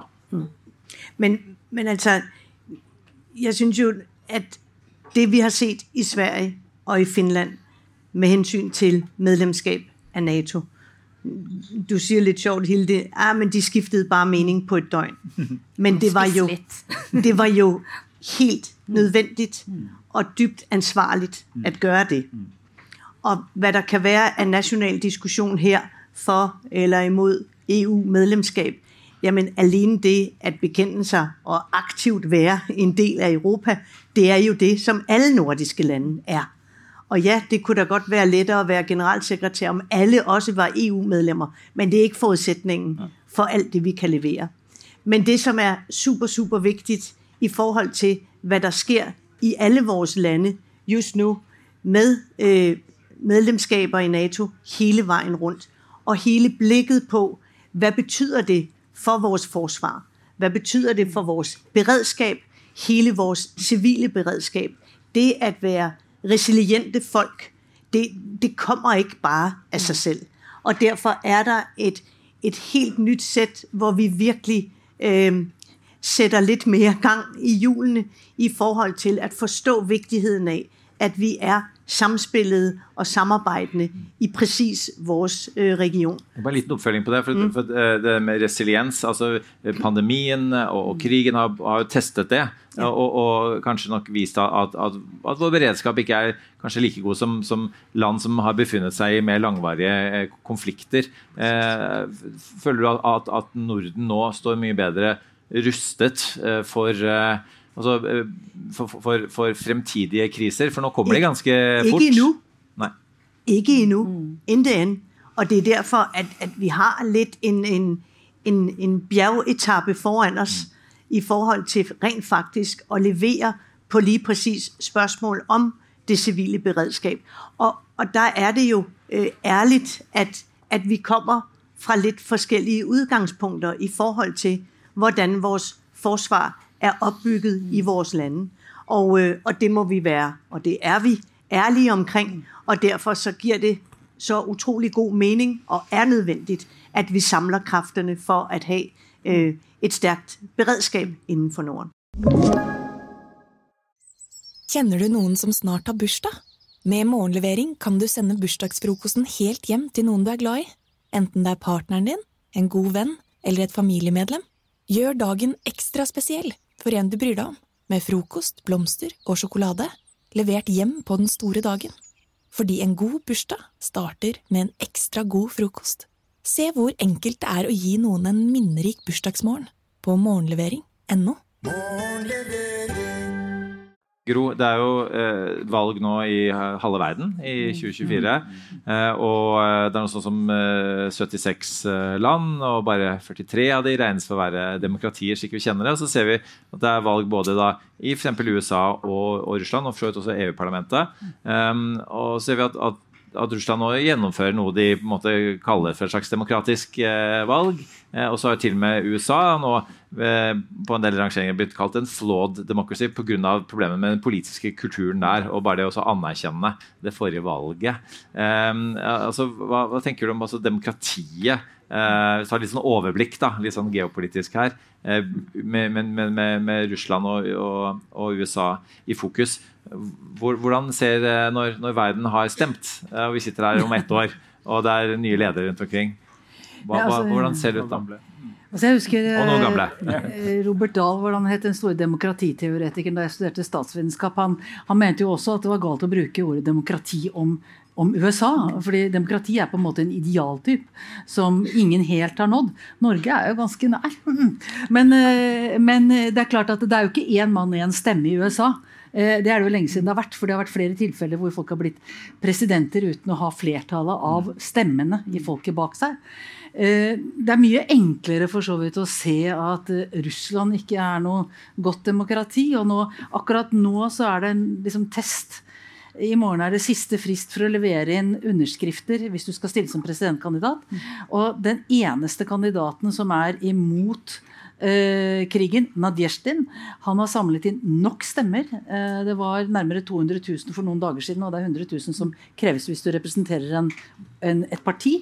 Men altså, jeg synes jo, at det vi har set i Sverige og i Finland med hensyn til medlemskab af NATO, du siger lidt sjovt, Hilde, men de skiftede bare mening på et døgn. Men det var jo helt nødvendigt og dybt ansvarligt at gøre det. Og hvad der kan være af national diskussion her for eller imod EU-medlemskab, jamen alene det at bekende sig og aktivt være en del af Europa, det jo det, som alle nordiske lande er. Og ja, det kunne da godt være lettere at være generalsekretær, om alle også var EU-medlemmer, men det ikke forudsætningen for alt det, vi kan levere. Men det, som super, super vigtigt i forhold til, hvad der sker i alle vores lande just nu med medlemskaber i NATO hele vejen rundt, og hele blikket på, hvad betyder det for vores forsvar? Hvad betyder det for vores beredskab? Hele vores civile beredskab. Det at være resiliente folk, det kommer ikke bare af sig selv. Og derfor der et helt nyt sæt, hvor vi virkelig sætter lidt mere gang i hjulene i forhold til at forstå vigtigheden af, at vi samspillede og samarbejdende i præcis vores region. Bare en liten oppfølging på det, for det med resiliens, altså pandemien og krigen har jo testet det, og kanskje nok vist at vår beredskap ikke kanskje like god som land som har befunnet seg i mer langvarige konflikter. Føler du at Norden nå står mye bedre rustet for fremtidige kriser, for nå kommer det ganske fort. Ikke endnu. Nej. Ikke endnu. Intet end. Og det derfor, at vi har lidt en bjergetappe foran os i forhold til rent faktisk at levere på lige præcis spørgsmål om det civile beredskab. Og der det jo ærligt, at vi kommer fra lidt forskellige udgangspunkter i forhold til, hvordan vores forsvar opbygget i vores lande. Og det må vi være, og det vi ærlige omkring, og derfor så giver det så utrolig god mening, og nødvendigt, at vi samler kræfterne for at have et stærkt beredskab inden for Norden. Kjenner du noen som snart har bursdag? Med morgenlevering kan du sende bursdagsfrokosten helt hjem til noen du glad i. Enten det partneren din, en god venn eller et familiemedlem. Gjør dagen ekstra spesiell for en du bryr deg om, med frokost, blomster og sjokolade, levert hjem på den store dagen. Fordi en god bursdag starter med en ekstra god frokost. Se hvor enkelt det å gi noen en minnerik bursdagsmorgen på morgenlevering.no. Gro, det jo valg nå i halve verden i 2024, og det noe sånn som 76 land, og bare 43 av de regnes for å være demokratier, slik vi kjenner det, og så ser vi at det valg både da, i for eksempel USA og Russland, og for så vidt også EU-parlamentet, og så ser vi at Russland nå gjennomfører noe de på en måte kaller for et slags demokratisk valg, og så har til og med USA nå på en del rangeringer blitt kalt en flawed democracy på grunn av problemet med den politiske kulturen der, og bare det å anerkjenne det forrige valget. Altså, hva tenker du om demokratiet? Vi tar litt sånn overblikk da, litt sånn geopolitisk her, med Russland og USA i fokus. Hvordan ser når verden har stemt, og vi sitter her om 1 år, og det nye ledere rundt omkring? Hvordan ser det ut da? Altså jeg husker og noen gamle. Robert Dahl, hvor han het den store demokratiteoretikeren da jeg studerte statsvitenskap, han mente jo også at det var galt å bruke ordet demokrati om USA, fordi demokrati på en måte en idealtyp som ingen helt har nådd. Norge jo ganske nær. Men det klart at det jo ikke en mann, en stemme i USA. Det det jo lenge siden det har vært, for det har vært flere tilfeller hvor folk har blitt presidenter uten å ha flertallet av stemmene i folket bak seg. Det mye enklere for så vidt å se at Russland ikke noe godt demokrati, og akkurat nå så det en liksom test. I morgen det siste frist for å levere inn underskrifter hvis du skal stille som presidentkandidat, og den eneste kandidaten som imot krigen, Nadjesjtin, han har samlet inn nok stemmer. Det var nærmere 200 000 for noen dager siden, og det 100 000 som kreves hvis du representerer et parti.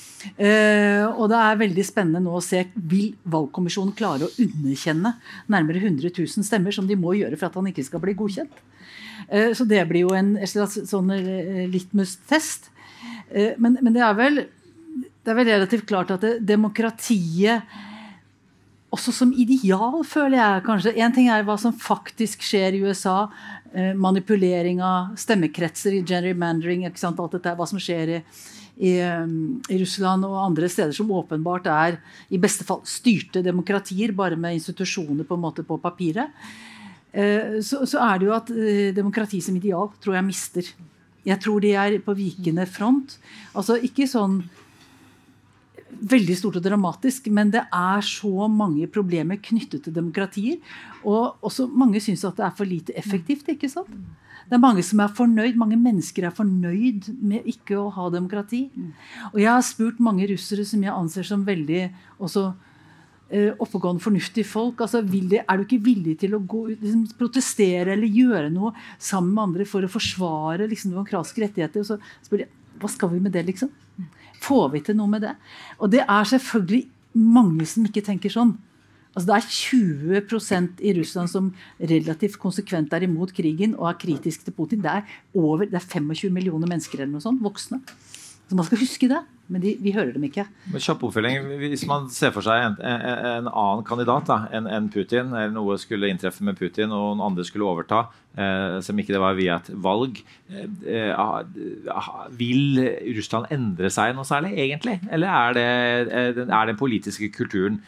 Og det veldig spennende nå å se, vil valgkommisjonen klare å underkjenne nærmere 100 000 stemmer som de må gjøre for at han ikke skal bli godkjent. Så det blir jo en sånn litmus-test. Men det vel relativt klart at demokratiet også som ideal, føler jeg kanskje. En ting hva som faktisk skjer i USA, manipulering av stemmekretser, gerrymandering, ikke sant, alt dette, hva som skjer i Russland og andre steder som åpenbart i beste fall styrte demokratier, bare med institusjoner på en måte på papiret. Så det jo at demokrati som ideal tror jeg mister. Jeg tror de på vikende front. Altså ikke sånn veldig stort og dramatisk, men det så mange problemer knyttet til demokratier, og også mange synes at det for lite effektivt, ikke sant? Det mange som fornøyd, mange mennesker fornøyd med ikke å ha demokrati. Og jeg har spurt mange russere som jeg anser som veldig også oppegående, fornuftige folk. Altså, du ikke villig til å gå ut, liksom, protestere eller gjøre noe sammen med andre for å forsvare liksom, demokratiske rettigheter? Og så spør jeg, hva skal vi med det liksom? Får vi til noe med det? Og det selvfølgelig mange som ikke tenker sånn. Altså det 20% I Russland som relativt konsekvent imot krigen og kritisk til Putin. Det 25 millioner mennesker eller noe sånt, voksne. Så man skal huske det, men vi hører dem ikke. Men kjapp oppfølging, hvis man ser for seg en annen kandidat enn Putin, eller noe skulle inntreffe med Putin, og noen andre skulle overta, som ikke det var via et valg, vil Russland endre seg noe særlig, egentlig? Eller den politiske kulturen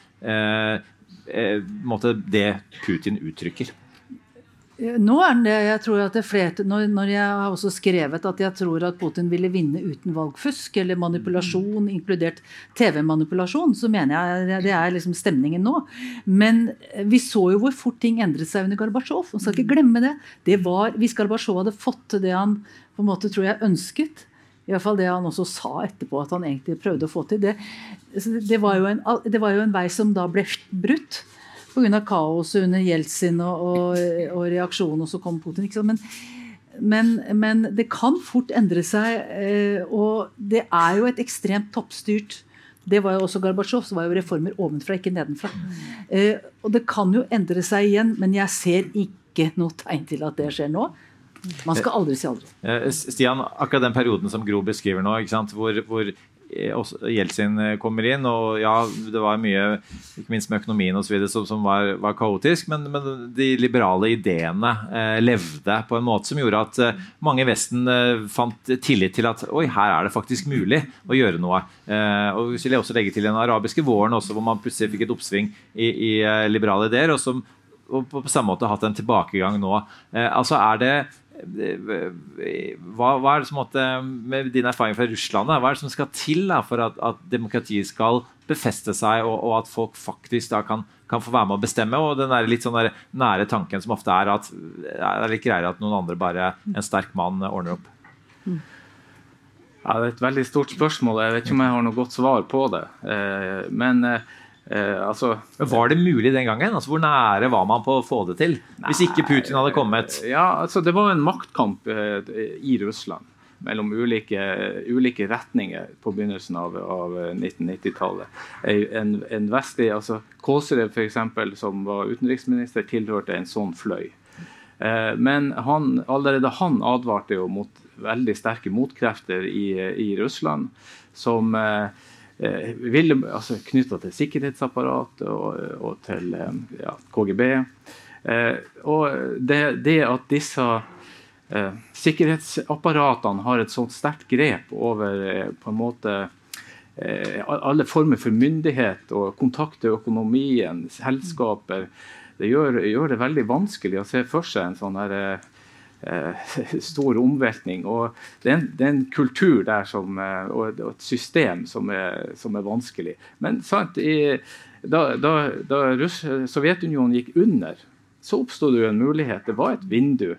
det Putin uttrykker? Nå det, jeg tror at det flere, når jeg har også skrevet at jeg tror at Putin ville vinne uten valgfusk eller manipulasjon, inkludert TV-manipulasjon, så mener jeg det liksom stemningen nå. Men vi så jo hvor fort ting endret seg under Gorbatsjov, man skal ikke glemme det. Det var, hvis Gorbatsjov hadde fått til det han på en måte tror jeg ønsket, I hvert fall det han også sa etterpå at han egentlig prøvde å få til, det var jo en vei som da ble brutt, på grunn av kaos under Jeltsin og reaksjon, og så kom Putin. Ikke sant? Men det kan fort endre seg, og det jo et ekstremt toppstyrt. Det var jo også Gorbatsjov, så var jo reformer ovenfra, ikke nedenfra. Og det kan jo endre seg igjen, men jeg ser ikke noe tegn til at det skjer nå. Man skal aldri si aldri. Stian, akkurat den perioden som Gro beskriver nå, ikke sant? Hvor Jeltsin kommer inn, og ja, det var mye, ikke minst med økonomien og så videre, som var kaotisk, men de liberale ideene levde på en måte som gjorde at mange I Vesten fant tillit til at oi, her det faktisk mulig å gjøre noe. Og vi vil også legge til den arabiske våren også, hvor man plutselig fikk et oppsving I liberale ideer, og på samme måte hatt en tilbakegang nå. Altså det hva det som måtte, med din erfaring fra Russland, hva det som skal til da, for at demokratiet skal befeste seg, og at folk faktisk da kan få være med å bestemme, og den litt sånn der nære tanken som ofte at det litt greier at noen andre bare, en sterk mann ordner opp. Ja, det et veldig stort spørsmål. Jeg vet ikke om jeg har noe godt svar på det, men altså, var det mulig den gangen? Altså, hvor nære var man på å få det til? Hvis ikke Putin hadde kommet? Ja, altså, det var en maktkamp I Russland mellom ulike retninger på begynnelsen av 1990-tallet. En vestlig, altså Kozyrev for eksempel, som var utenriksminister, tilhørte en sånn fløy. Men allerede han advarte jo mot veldig sterke motkrefter I Russland, som ville knyttet til sikkerhetsapparat og til KGB. Og det at disse sikkerhetsapparatene har et sånt sterkt grep over på en måte alle former for myndighet og kontakt til økonomien, selskaper, det gjør det veldig vanskelig å se for seg en sånn her stor omveltning, og det en kultur der og et system som vanskelig. Men sant, da Sovjetunionen gikk under, så oppstod det jo en mulighet, det var et vindu.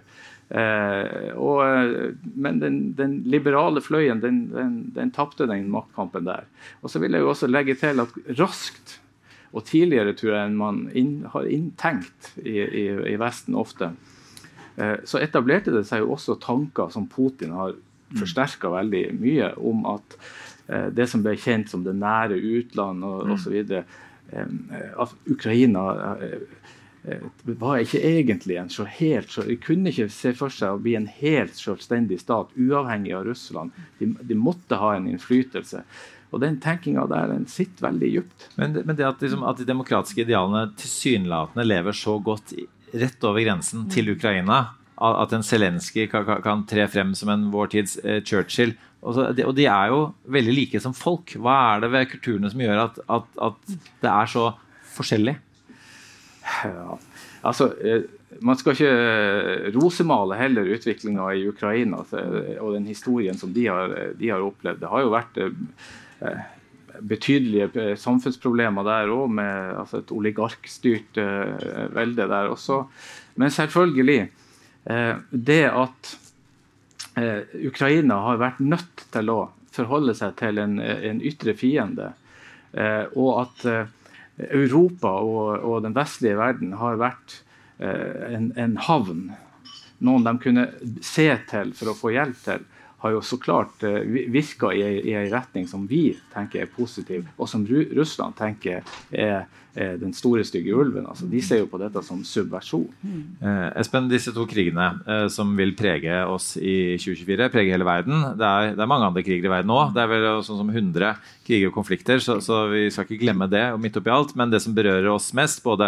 Men den liberale fløyen, den tappte den maktkampen der. Og så vil jeg jo også legge til at raskt, og tidligere tror jeg man har inntenkt I Vesten ofte, så etablerte det seg jo også tanker som Putin har forsterket veldig mye om at det som ble kjent som det nære utland og så videre, at Ukraina var ikke egentlig de kunne ikke se for seg å bli en helt selvstendig stat, uavhengig av Russland. De måtte ha en innflytelse. Og den tenkingen der, den sitter veldig dypt. Men det at de demokratiske idealene tilsynelatende lever så godt rett over grensen til Ukraina, at en Zelensky kan tre frem som en vår tids Churchill, og de jo veldig like som folk. Hva det ved kulturene som gjør at det så forskjellig? Ja, altså, man skal ikke rosemale heller utviklingen I Ukraina og den historien som de har opplevd. Det har jo vært betydelige samfunnsproblemer der også, med et oligarkstyrt velde der også. Men selvfølgelig, det at Ukraina har vært nødt til å forholde seg til en ytre fiende, og at Europa og den vestlige verden har vært en havn, noen de kunne se til for å få hjelp til, har jo så klart virket I en retning som vi tenker positiv, og som Russland tenker den store stygge ulven. Altså, de ser jo på dette som subversjon. Espen, disse to krigene som vil prege oss i 2024, prege hele verden. Det er mange andre kriger i verden også. Det vel sånn som 100 kriger og konflikter, så vi skal ikke glemme det midt oppi alt. Men det som berører oss mest, både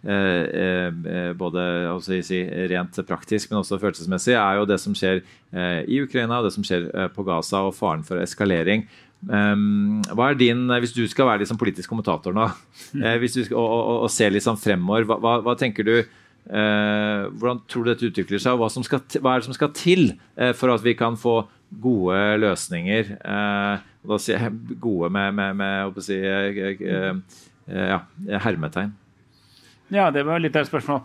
rent praktisk, men også følelsesmessig, er jo det som skjer i Ukraina, og det som skjer på Gaza, og faren for eskalering. Hva din, hvis du skal være liksom politisk kommentator nå, hvis du skal, og se liksom fremover, hva tenker du, hvordan tror du dette utvikler seg, og hva er det som skal til for at vi kan få gode løsninger, og da sier jeg gode med hermetegn? Ja, det var litt av et spørsmål.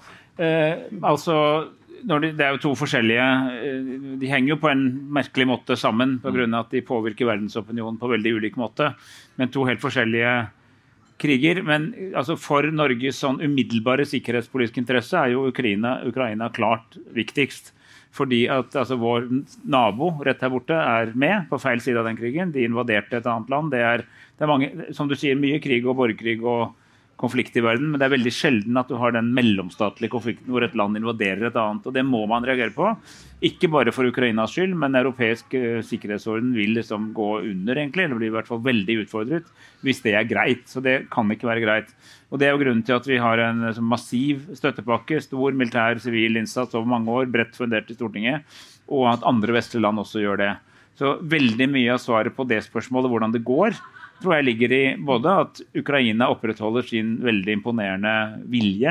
Det jo to forskjellige, de henger jo på en merkelig måte sammen på grunn av at de påvirker verdensopinionen på veldig ulik måte, men to helt forskjellige kriger. Men altså, for Norges sånn umiddelbare sikkerhetspolitiske interesse jo Ukraina klart viktigst. Fordi at altså, vår nabo rett her borte med på feil side av den krigen. De invaderte et annet land. Det er mange, som du sier, mye krig og borgerkrig og konflikt i verden, men det veldig sjelden at du har den mellomstatlige konflikten hvor et land invaderer et annet, og det må man reagere på. Ikke bare for Ukrainas skyld, men europeisk sikkerhetsorden vil liksom gå under egentlig, eller blir i hvert fall veldig utfordret, hvis det greit. Så det kan ikke være greit. Og det jo grunnen til at vi har en massiv støttepakke, stor militær sivil innsats over mange år, bredt fundert i Stortinget, og at andre vestlige land også gjør det. Så veldig mye av svaret på det spørsmålet, hvordan det går, tror jeg ligger i både at Ukraina opprettholder sin veldig imponerende vilje,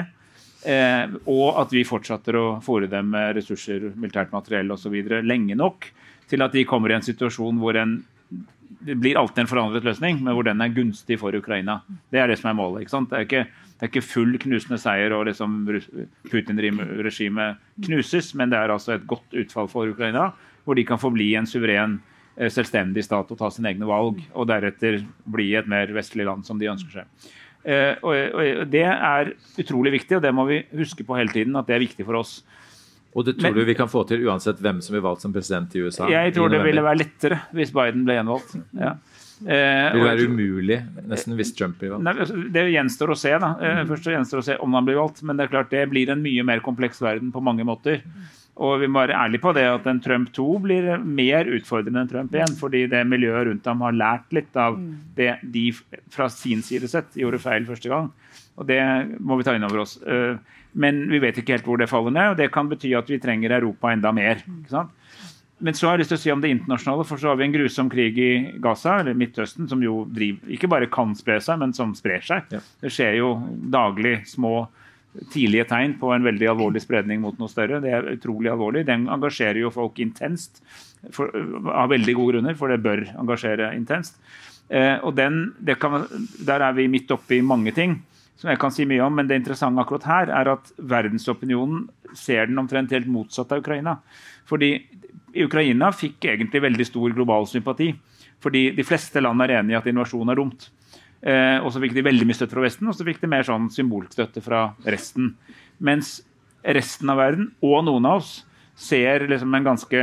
og at vi fortsetter å fôre dem med ressurser, militært materiell og så videre lenge nok til at de kommer i en situasjon hvor det blir alltid en forandret løsning, men hvor den gunstig for Ukraina. Det det som målet, ikke sant? Det ikke full knusende seier og liksom Putin-regimet knuses, men det altså et godt utfall for Ukraina, hvor de kan få bli en suveren selvstendig stat og ta sine egne valg, og deretter bli et mer vestlig land som de ønsker seg. Og det utrolig viktig, og det må vi huske på hele tiden, at det viktig for oss. Og det tror du vi kan få til uansett hvem som blir valgt som president i USA? Jeg tror det ville være lettere hvis Biden ble gjenvalgt. Ja. Vil det være umulig, nesten hvis Trump blir valgt? Nei, det gjenstår å se da. Først gjenstår å se om han blir valgt, men det klart det blir en mye mer kompleks verden på mange måter. Og vi må være ærlige på det at en Trump 2 blir mer utfordrende enn Trump 1, fordi det miljøet rundt ham har lært litt av det de fra sin side sett gjorde feil første gang. Og det må vi ta inn over oss. Men vi vet ikke helt hvor det faller ned, og det kan bety at vi trenger Europa enda mer. Ikke sant? Men så har jeg lyst til å si om det internasjonale, for så har vi en grusom krig i Gaza, eller Midtøsten, som jo ikke bare kan spre seg, men som sprer seg. Ja. Det skjer jo daglig små tidlige tegn på en veldig alvorlig spredning mot noe større. Det utrolig alvorlig. Den engasjerer jo folk intenst, av veldig gode grunner, for det bør engasjere intenst. Og der vi midt oppe i mange ting, som jeg kan si mye om, men det interessante akkurat her at verdensopinionen ser den omtrent helt motsatt av Ukraina. Fordi Ukraina fikk egentlig veldig stor global sympati, fordi de fleste land enige i at invasjon dumt. Og så fikk de veldig mye støtte fra Vesten, og så fikk de mer sånn symbolstøtte fra resten. Mens resten av verden, og noen av oss, ser liksom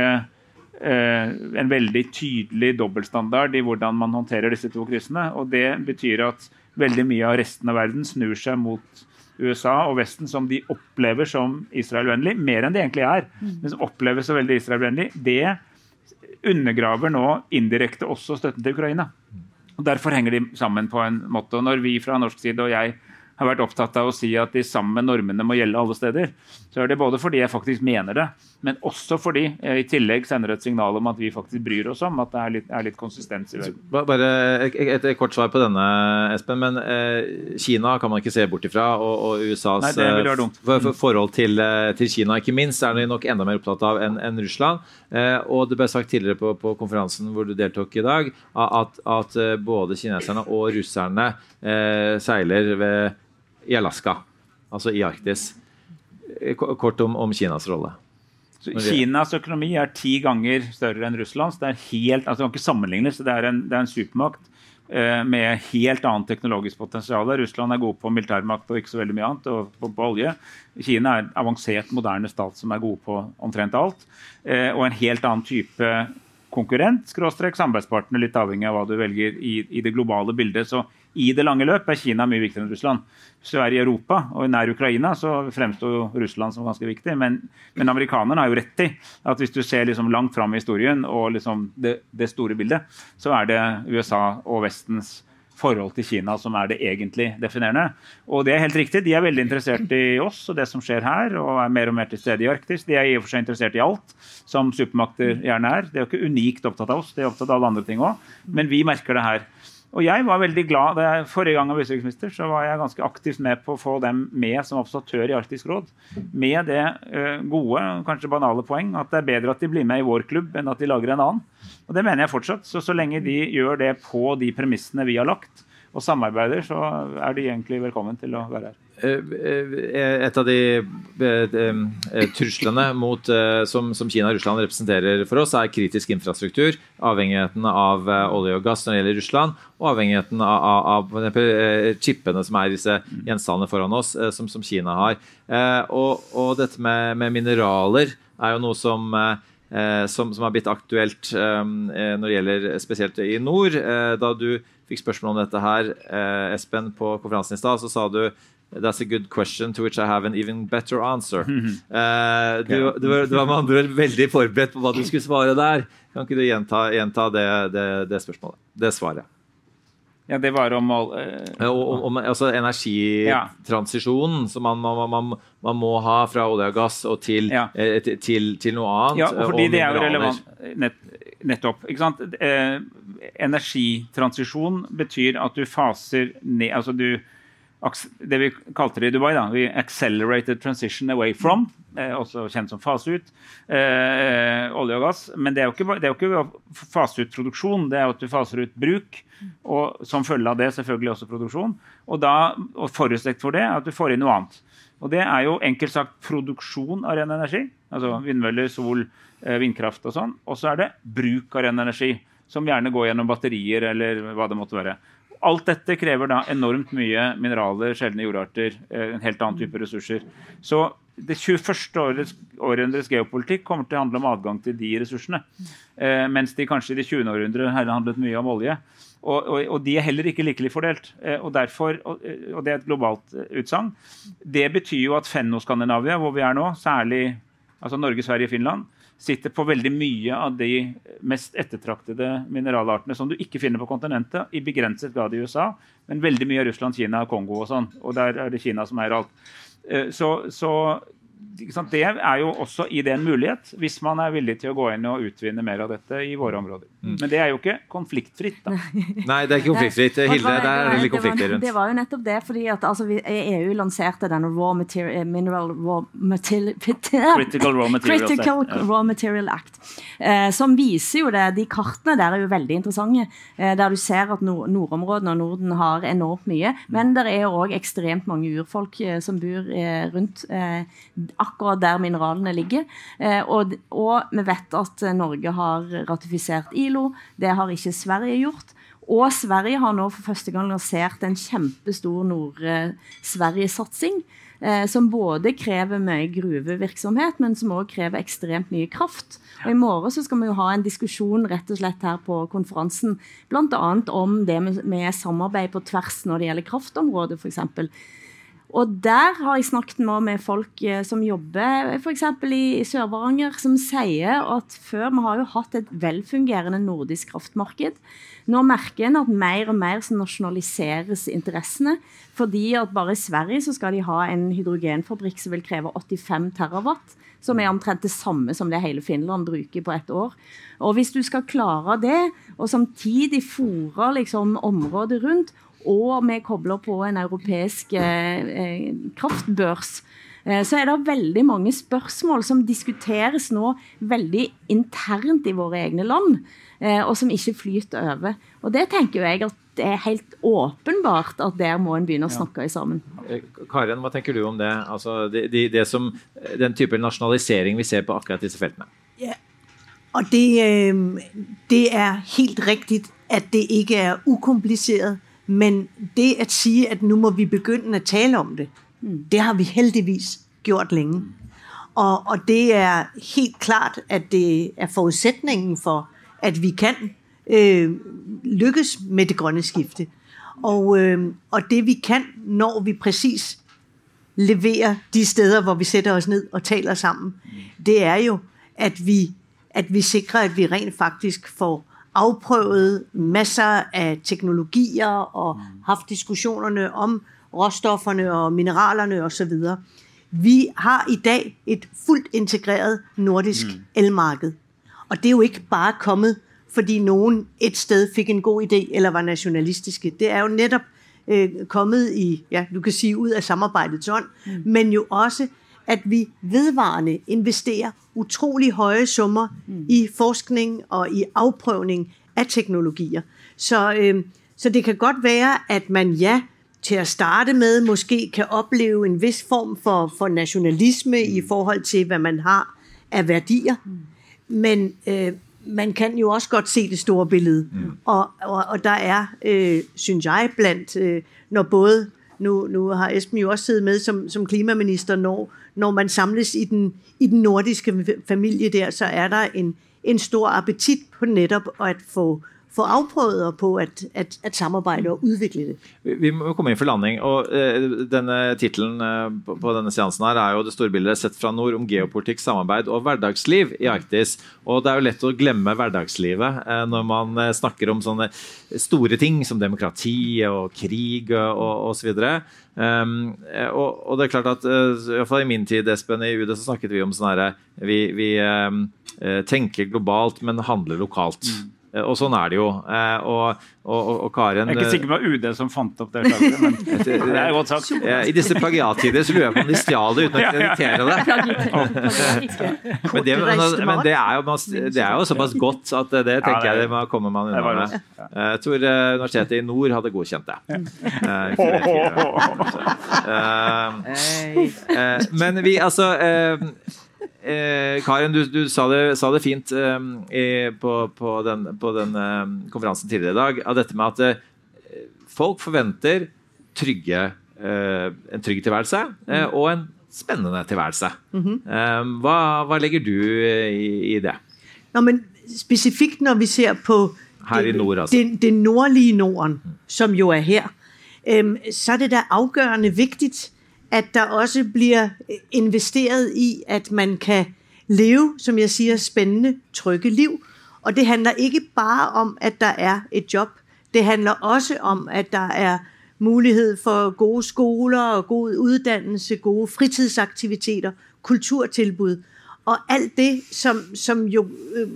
en veldig tydelig dobbeltstandard i hvordan man håndterer disse to krisene, og det betyr at veldig mye av resten av verden snur seg mot USA og Vesten som de opplever som Israel-vennlig, mer enn det egentlig men som oppleves så veldig Israel-vennlig. Det undergraver nå indirekte også støtten til Ukraina. Og derfor henger de sammen på en måte. Og når vi fra norsk side og jeg har vært opptatt av å si at de samme normene må gjelde alle steder, så det både fordi jeg faktisk mener det, men også fordi jeg i tillegg sender et signal om at vi faktisk bryr oss om at det litt konsistens i verden. Bare et kort svar på denne, Espen, men Kina kan man ikke se bort ifra, og USAs forhold til Kina, ikke minst, de nok enda mer opptatt av enn Russland. Og det ble sagt tidligere på konferansen hvor du deltok i dag, at både kineserne og russerne seiler i Alaska, altså i Arktis. Kort om Kinas rolle. Så Kinas økonomi 10 ganger større enn Russlands. Det helt, altså det kan ikke sammenlignes, det en supermakt med helt annet teknologisk potensial. Russland god på militærmakt og ikke så veldig mye annet, og på olje. Kina en avansert, moderne stat som god på omtrent alt, og en helt annen type konkurrent, /samarbeidspartner, litt avhengig av hva du velger i det globale bildet. Så I det lange løp Kina mye viktigere enn Russland. Hvis du I Europa og nær Ukraina, så fremstår jo Russland som ganske viktig, men amerikanerne har jo rett I at hvis du ser liksom langt frem I historien og liksom det store bildet, så det USA og Vestens forhold til Kina som det egentlig definerende. Og det helt riktig, de veldig interessert I oss og det som skjer her, og mer og mer til stede I Arktis. De I og for seg interessert I alt, som supermakter gjerne Det jo ikke unikt opptatt av oss, det opptatt av alle andre ting også, men vi merker det her. Og jeg var veldig glad, forrige gang jeg var utenriksminister, så var jeg ganske aktivt med på å få dem med som observatør I Arktisk råd, med det gode, kanskje banale poeng, at det bedre at de blir med I vår klubb enn at de lager en annen. Og det mener jeg fortsatt, så lenge de gjør det på de premissene vi har lagt, og samarbeider, så de egentlig velkommen til å være her. Et av de truslene mot, som Kina og Russland representerer for oss kritisk infrastruktur, avhengigheten av olje og gass når det gjelder Russland, og avhengigheten av chippene som disse gjenstandene foran oss, som Kina har. Og dette med mineraler jo noe som har blitt aktuelt når det gjelder spesielt I nord. Da du fikk spørsmål om dette her, Espen, på konferansen I sted, så sa du That's a good question to which I have an even better answer. Du var med andre veldig forberedt på hva du skulle svare der. Kan ikke du gjenta det spørsmålet? Det svaret. Ja, det var om altså energitransisjonen som man må ha fra olje og gass og til noe annet. Ja, og fordi det jo relevant nettopp, ikke sant? Energitransisjon betyr at du faser ned, altså det vi kalte det I Dubai vi accelerated transition away from, også kjent som fase ut, olje og gass, men det jo ikke fase ut produksjon, det at du faser ut bruk, og som følge av det selvfølgelig også produksjon, og forutsetning for det at du får inn noe annet. Og det jo enkelt sagt produksjon av ren energi, altså vindmøller, sol, vindkraft og sånn, og så det bruk av ren energi, som gjerne går gjennom batterier eller hva det måtte være. Alt dette krever da enormt mye mineraler, sjeldne jordarter, en helt annen type ressurser. Så det 21. århundres geopolitikk kommer til å handle om adgang til de ressursene, mens de kanskje I det 20. århundre handlet mye om olje. Og de heller ikke likelig fordelt, og derfor, og det et globalt utsagn. Det betyr jo at Fenno-Skandinavia, hvor vi nå, særlig altså Norge, Sverige, Finland, sitter på veldig mye av de mest ettertraktede mineralartene som du ikke finner på kontinentet, I begrenset grad I USA, men veldig mye av Russland, Kina, Kongo og sånn, og der det Kina som alt. Så det jo også I det en mulighet, hvis man villig til å gå inn og utvinne mer av dette I våre områder. Men det jo ikke konfliktfritt da. Nei, det ikke konfliktfritt. Hilde, det litt konflikter rundt. Det var jo nettopp det, fordi at altså, EU lanserte denne Critical Raw Material Act, som viser jo det, de kartene der jo veldig interessante, der du ser at nordområdene og Norden har enormt mye, men der jo også ekstremt mange urfolk som bor rundt akkurat der mineralene ligger, og vi vet at Norge har ratifisert ILO, det har ikke Sverige gjort, og Sverige har nå for første gang lansert en kjempestor Nord-Sverige-satsing, som både krever mye gruvevirksomhet, men som også krever ekstremt mye kraft. Og I morgen så skal vi jo ha en diskusjon rett og slett her på konferansen, blant annet om det med samarbeid på tvers når det gjelder kraftområdet for eksempel. Og der har jeg snakket med folk som jobber for eksempel I Sør-Varanger, som sier at før vi har jo hatt et velfungerende nordisk kraftmarked. Nå merker en at mer og mer så nasjonaliseres interessene, fordi at bare I Sverige så skal de ha en hydrogenfabrikk som vil kreve 85 terawatt, som omtrent det samme som det hele Finland bruker på et år. Og hvis du skal klare det, og samtidig fôre liksom området rundt, og vi kobler på en europeisk kraftbørs, så det veldig mange spørsmål som diskuteres nå veldig internt I våre egne land, og som ikke flyter over. Og det tenker jeg at det helt åpenbart at der må en begynne å snakke sammen. Karen, hva tenker du om det? Altså, det som, den type nasjonalisering vi ser på akkurat disse feltene. Ja, og det helt rigtigt, at det ikke ukompliceret, men det at sige, at nu må vi begynde at tale om det, det har vi heldigvis gjort længe. Og det helt klart, at det forudsætningen for, at vi kan lykkes med det grønne skifte. Og det vi kan, når vi præcis leverer de steder, hvor vi sætter os ned og taler sammen, det er jo, at vi sikrer, at vi rent faktisk får afprøvet masser af teknologier og haft diskussionerne om råstofferne og mineralerne osv. Vi har i dag et fuldt integreret nordisk elmarked. Og det er jo ikke bare kommet, fordi nogen et sted fik en god idé eller var nationalistiske. Det er jo netop kommet i, ja, du kan sige ud af samarbejdets ånd, men jo også, at vi vedvarende investerer utrolig høje summer i forskning og i afprøvning af teknologier. Så det kan godt være, at man til at starte med måske kan opleve en vis form for nationalisme i forhold til, hvad man har af værdier. Men man kan jo også godt se det store billede. Og der er, synes jeg, blandt, når både, nu har Esben jo også siddet med som klimaminister, når man samles i den nordiske familie der, så er der en stor appetit på netop at få afprøvet og på at samarbejde og udvikle det. Vi må komme inn for landing, og denne titlen på denne seansen her er jo det store bildet sett fra nord om geopolitikk, samarbeid og hverdagsliv i Arktis. Og det er jo lett å glemme hverdagslivet når man snakker om sånne store ting som demokrati og krig og så videre. Og det er klart at i hvert fall i min tid, Espen, i UD så snakket vi om sånn her, vi tenker globalt, men handler lokalt. Og sånn er det jo. Og Karen... Jeg er ikke sikker på UD som fant opp det, men det er godt sagt. I disse plagiattider så lurer jeg på om de stjal det uten å kreditere det. Men det er jo såpass godt at det tenker jeg det må komme man unna med. Jeg tror Universitetet i Nord hadde godkjent det. Men vi, altså... Karen, du sa det fint på den konferansen tidligere i dag, av dette med at folk forventer en trygg tilværelse og en spennende tilværelse. Hva legger du i det? Nå, men specifikt når vi ser på her i nord, altså. det nordlige Norden, som jo her, så er det da afgørende vigtigt, at der også bliver investeret i, at man kan leve, som jeg siger, spændende, trygge liv. Og det handler ikke bare om, at der er et job. Det handler også om, at der er mulighed for gode skoler og god uddannelse, gode fritidsaktiviteter, kulturtilbud og alt det, som jo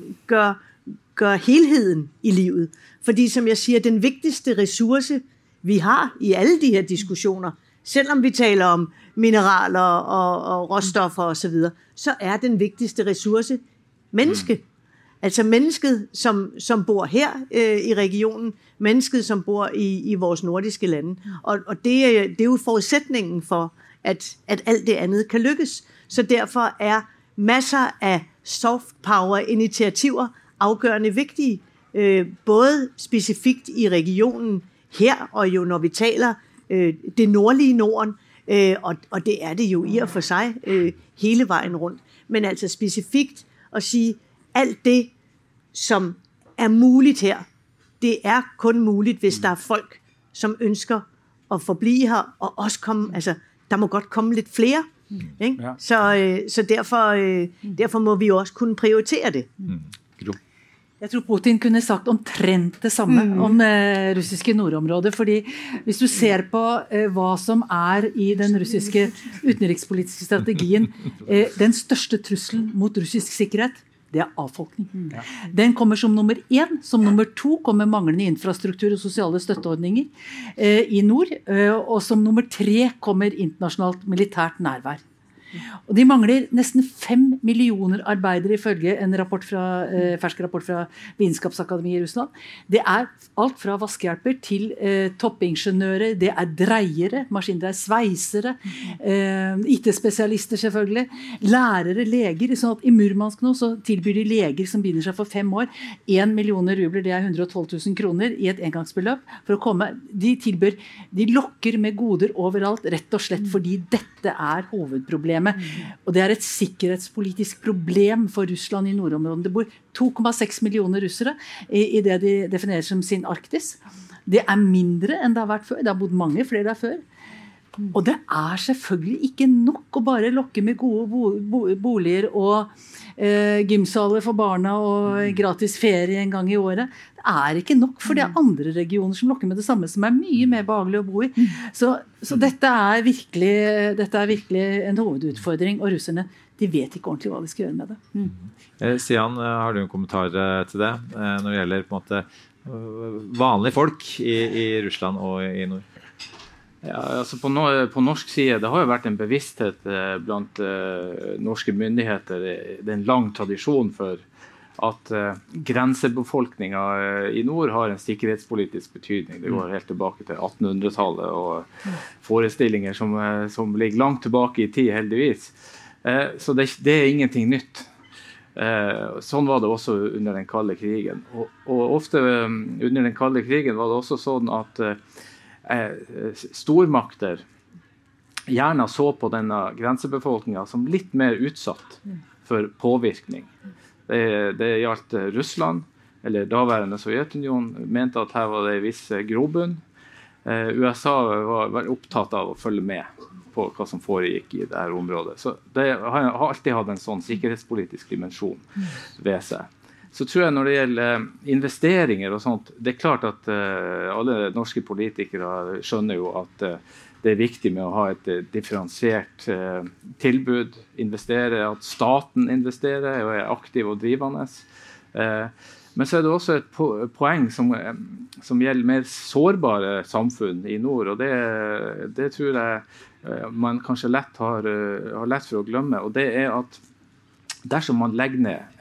gør helheden i livet. Fordi som jeg siger, den vigtigste ressource, vi har i alle de her diskussioner, selvom vi taler om mineraler og råstoffer og så videre, så er den vigtigste ressource menneske. Altså mennesket, som bor her i regionen, mennesket, som bor i vores nordiske lande. Og det er jo forudsætningen for, at alt det andet kan lykkes. Så derfor er masser af soft power initiativer afgørende vigtige, både specifikt i regionen her, og jo når vi taler det nordlige Norden, og det er det jo i og for sig hele vejen rundt. Men altså specifikt at sige, alt det, som er muligt her, det er kun muligt, hvis der er folk, som ønsker at forblive her, og også komme, altså der må godt komme lidt flere. Ikke? Ja. Så derfor må vi jo også kunne prioritere det. Jeg tror Putin kunne sagt omtrent det samme om russiske nordområder, fordi hvis du ser på hva som i den russiske utenrikspolitiske strategien, den største trusselen mot russisk sikkerhet, det avfolkning. Den kommer som nummer 1, som nummer 2 kommer manglende infrastruktur og sosiale støtteordninger i nord, og som nummer 3 kommer internasjonalt militært nærvær. Og de mangler nesten 5 millioner arbeidere ifølge en fersk rapport fra Vitenskapsakademiet i Russland. Det alt fra vaskehjelper til toppingeniører, det dreiere, maskindreier, sveisere, IT-spesialister selvfølgelig, lærere, leger, sånn at i Murmansk nå så tilbyr de leger som begynner seg for 5 år, 1 million rubler, det 112 000 kroner i et engangsbeløp, for å komme, de lokker med goder overalt, rett og slett fordi dette hovedproblemet problemet. Og det et sikkerhetspolitisk problem for Russland i nordområdene. Det bor 2,6 millioner russere i det de definerer som sin Arktis. Det mindre enn det har vært før. Det har bodd mange flere der før. Og det selvfølgelig ikke nok å bare lokke med gode boliger og gymsaler for barna og gratis ferie en gang i året. Det ikke nok, for det andre regioner som lokker med det samme, som mye mer behagelig å bo i. Så dette virkelig en hovedutfordring, og russerne de vet ikke ordentlig hva de skal gjøre med det. Sian, har du en kommentar til det når det gjelder på en måte vanlige folk i Russland og i nord? Ja, altså på norsk side, det har jo vært en bevissthet blant norske myndigheter, det en lang tradisjon for at grensebefolkningen i nord har en sikkerhetspolitisk betydning. Det går helt tilbake til 1800-tallet og forestillinger som ligger langt tilbake i tid, heldigvis. Så det ingenting nytt. Sånn var det også under den kalde krigen. Og ofte under den kalde krigen var det også sånn at stormakter gjerne så på denne grensebefolkningen som litt mer utsatt for påvirkning. Det gjaldt Russland, eller daværende Sovjetunion, mente at her var det en viss grobunn. USA var opptatt av å følge med på hva som foregikk i dette området. Så det har alltid hatt en sånn sikkerhetspolitisk dimensjon ved seg. Så tror jeg når det gjelder investeringer og sånt, det klart at alle norske politikere skjønner jo at det viktig med å ha et differensiert tilbud, investere, at staten investerer og aktiv og drivende. Men så det også et poeng som gjelder mer sårbare samfunn i nord, og det tror jeg man kanskje har lett for å glemme, og det at dersom man legger ned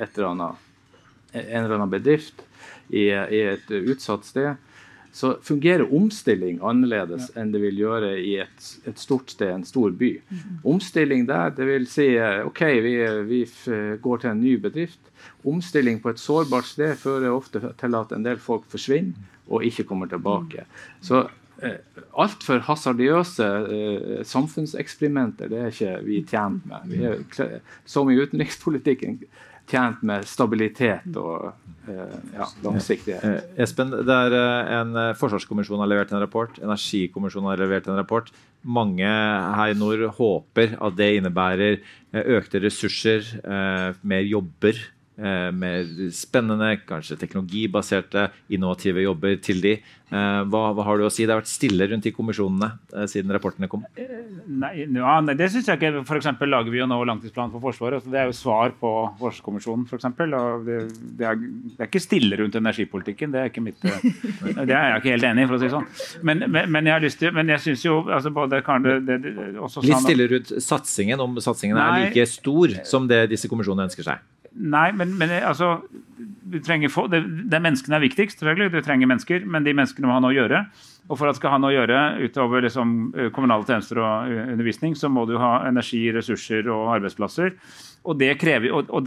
en eller annen bedrift i et utsatt sted, så fungerer omstilling annerledes enn det vil gjøre i et stort sted, en stor by. Omstilling der, det vil si, ok, vi går til en ny bedrift. Omstilling på et sårbart sted fører ofte til at en del folk forsvinner og ikke kommer tilbake. Så alt for hasardiøse samfunnseksperimenter, det ikke vi tjent med. Vi som i utenrikspolitikken, tjent med stabilitet og langsiktighet. Espen, det en forsvarskommisjon har levert en rapport, energikommisjonen har levert en rapport. Mange her i nord håper at det innebærer økte ressurser, mer jobber, mer spennende, kanskje teknologibaserte, innovative jobber til de. Hva har du å si? Det har vært stille rundt i kommisjonene siden rapportene kom. Nei, det synes jeg ikke. For eksempel lager vi jo nå langtidsplan for forsvaret. Det jo svar på forsvarskommisjonen, for eksempel. Og det ikke stille rundt energipolitikken. Det ikke mitt... Det jeg ikke helt enig i, for å si sånn. Men jeg har lyst til... Men jeg synes jo... Altså både også litt stille rundt satsingen, om satsingen like stor som det disse kommisjonene ønsker seg. Nei, men altså, det menneskene viktigst, selvfølgelig. Du trenger mennesker, men de menneskene må ha noe å gjøre. Og for at det skal ha noe å gjøre utover liksom, kommunale tjenester og undervisning, så må du ha energi, ressurser og arbeidsplasser. Og det krever, og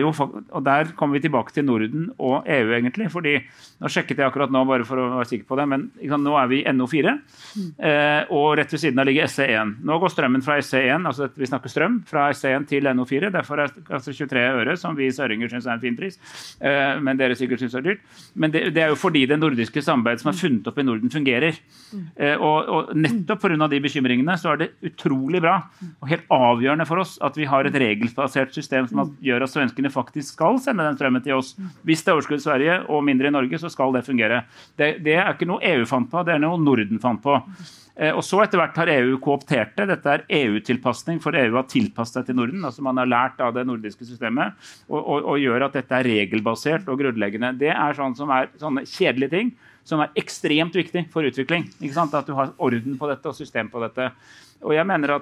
der kommer vi tilbake til Norden og EU egentlig, fordi nå sjekket jeg akkurat nå bare for å være sikker på det, men nå vi i NO4, og rett ved siden av ligger SE1. Nå går strømmen fra SE1, altså vi snakker strøm, fra SE1 til NO4, derfor altså 23 øre, som vi søringer synes en fin pris, men dere sikkert synes dyrt. Men det jo fordi det nordiske samarbeidet som funnet opp i Norden fungerer. Og nettopp på grunn av de bekymringene så det utrolig bra og helt avgjørende for oss at vi har et regelsbasert system som gjør at svenskene faktisk skal sende den strømmen til oss. Hvis det overskudd i Sverige og mindre i Norge, så skal det fungere. Det ikke noe EU fant på, det noe Norden fant på. Og så etter hvert har EU kooptert det. Dette EU-tilpasning, for EU har tilpasset seg til Norden. Altså man har lært av det nordiske systemet og gjør at dette regelbasert og grunnleggende. Det sånn som sånne kjedelige ting som ekstremt viktig for utvikling. Ikke sant? At du har orden på dette og system på dette. Og jeg mener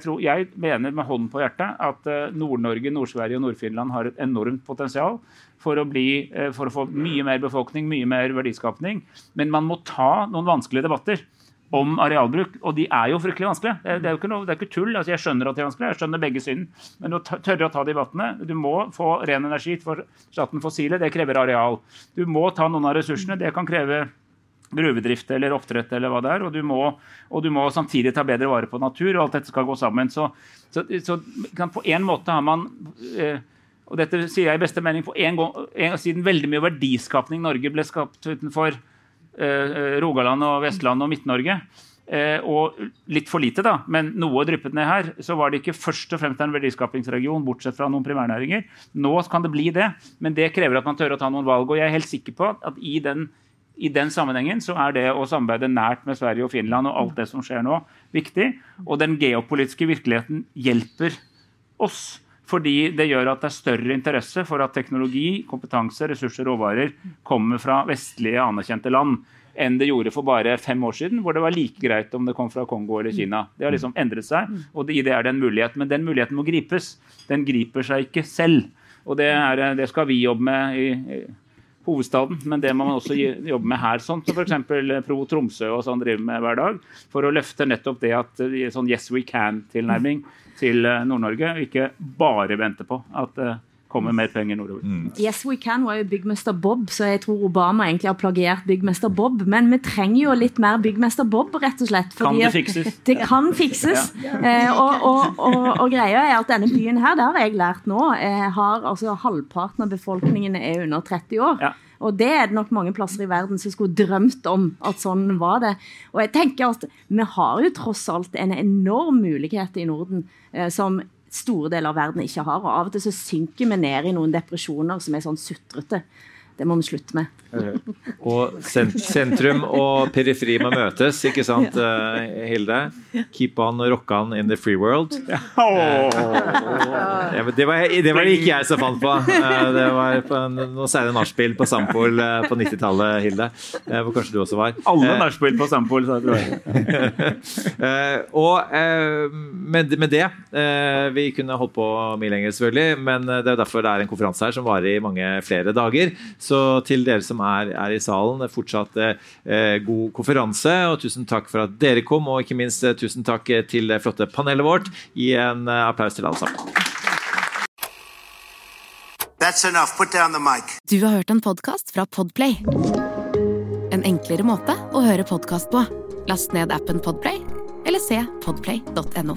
med hånden på hjertet at Nord-Norge, Nord-Sverige og Nord-Finland har et enormt potensial for å få mye mer befolkning, mye mer verdiskapning. Men man må ta noen vanskelige debatter om arealbruk, og de jo fryktelig vanskelige. Det jo ikke tull. Altså, jeg skjønner at de vanskelige, jeg skjønner begge syn. Men å tørre å ta debattene. Du må få ren energi for staten fossile, det krever areal. Du må ta noen av ressursene, det kan kreve gruvedrift eller oppdrett eller hva det og du må samtidig ta bedre vare på natur, og alt dette skal gå sammen. Så på en måte har man, og dette sier jeg i beste mening, på en gang, siden veldig mye verdiskapning Norge ble skapt utenfor Rogaland og Vestland og Midt-Norge, og litt for lite da, men noe dryppet ned her, så var det ikke først og fremst en verdiskapingsregion, bortsett fra noen primærnæringer. Nå kan det bli det, men det krever at man tør å ta noen valg, og jeg helt sikker på at i den sammenhengen så det å samarbeide nært med Sverige og Finland og alt det som skjer nå viktig, og den geopolitiske virkeligheten hjelper oss, fordi det gjør at det større interesse for at teknologi, kompetanse, ressurser og råvarer kommer fra vestlige anerkjente land, enn det gjorde for bare 5 år siden, hvor det var like greit om det kom fra Kongo eller Kina. Det har liksom endret seg, og i det det en mulighet, men den muligheten må gripes. Den griper seg ikke selv, og det skal vi jobbe med i hovedstaden, men det må man også jobbe med her, sånn som for eksempel Pro Tromsø og sånn driver med hver dag, for å løfte nettopp det at sånn yes we can-tilnærming til Nord-Norge, og ikke bare vente på at det kommer mer penger nordover. Yes we can var jo Byggmester Bob, så jeg tror Obama egentlig har plagiert Byggmester Bob, men vi trenger jo litt mer Byggmester Bob, rett og slett. Kan det fikses? Det kan fikses, og greia at denne byen her, det har jeg lært nå, har altså halvparten av befolkningen under 30 år. Ja. Og det det nok mange plasser i verden som skulle drømt om at sånn var det. Og jeg tenker at vi har jo tross alt en enorm mulighet i Norden som store deler av verden ikke har, og av og til så synker vi ned i noen depresjoner som sånn sutrete. Det må vi slutte med. Og sentrum og periferi må møtes, ikke sant, Hilde? Keep on og rock on in the free world. Det var ikke jeg som fant på. Det var på noe særlig nachspiel på Sampol på 90-tallet, Hilde. Hvor kanskje du også var. Alle nachspiel på Sampol, sa jeg. Og med det, vi kunne holdt på mye lenger selvfølgelig, men det derfor det en konferanse her som varer i mange flere dager. Så til dere som i salen, fortsatt god konferanse, og tusen takk for at dere kom, og ikke minst tusen takk til det flotte panelet vårt. Gi en applaus til alle sammen. That's enough. Put down the mic. Du har hørt en podcast fra Podplay. En enklere måte å høre podcast på. Last ned appen Podplay, eller se podplay.no.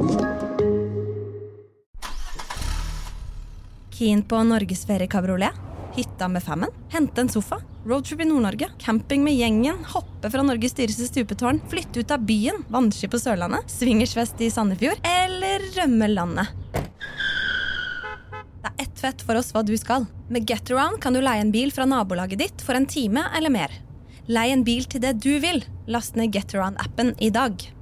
Keen på Norges ferie kabriolet? Hytta med fammen, hente en sofa, roadtrip i Nord-Norge, camping med gjengen, hoppe fra Norges dyreste stupetårn, flytte ut av byen, vannski på Sørlandet, swingersfest i Sandefjord, eller rømme landet. Det ett fett for oss hva du skal. Med GetAround kan du leie en bil fra nabolaget ditt for en time eller mer. Leie en bil til det du vil. Last ned GetAround-appen i dag.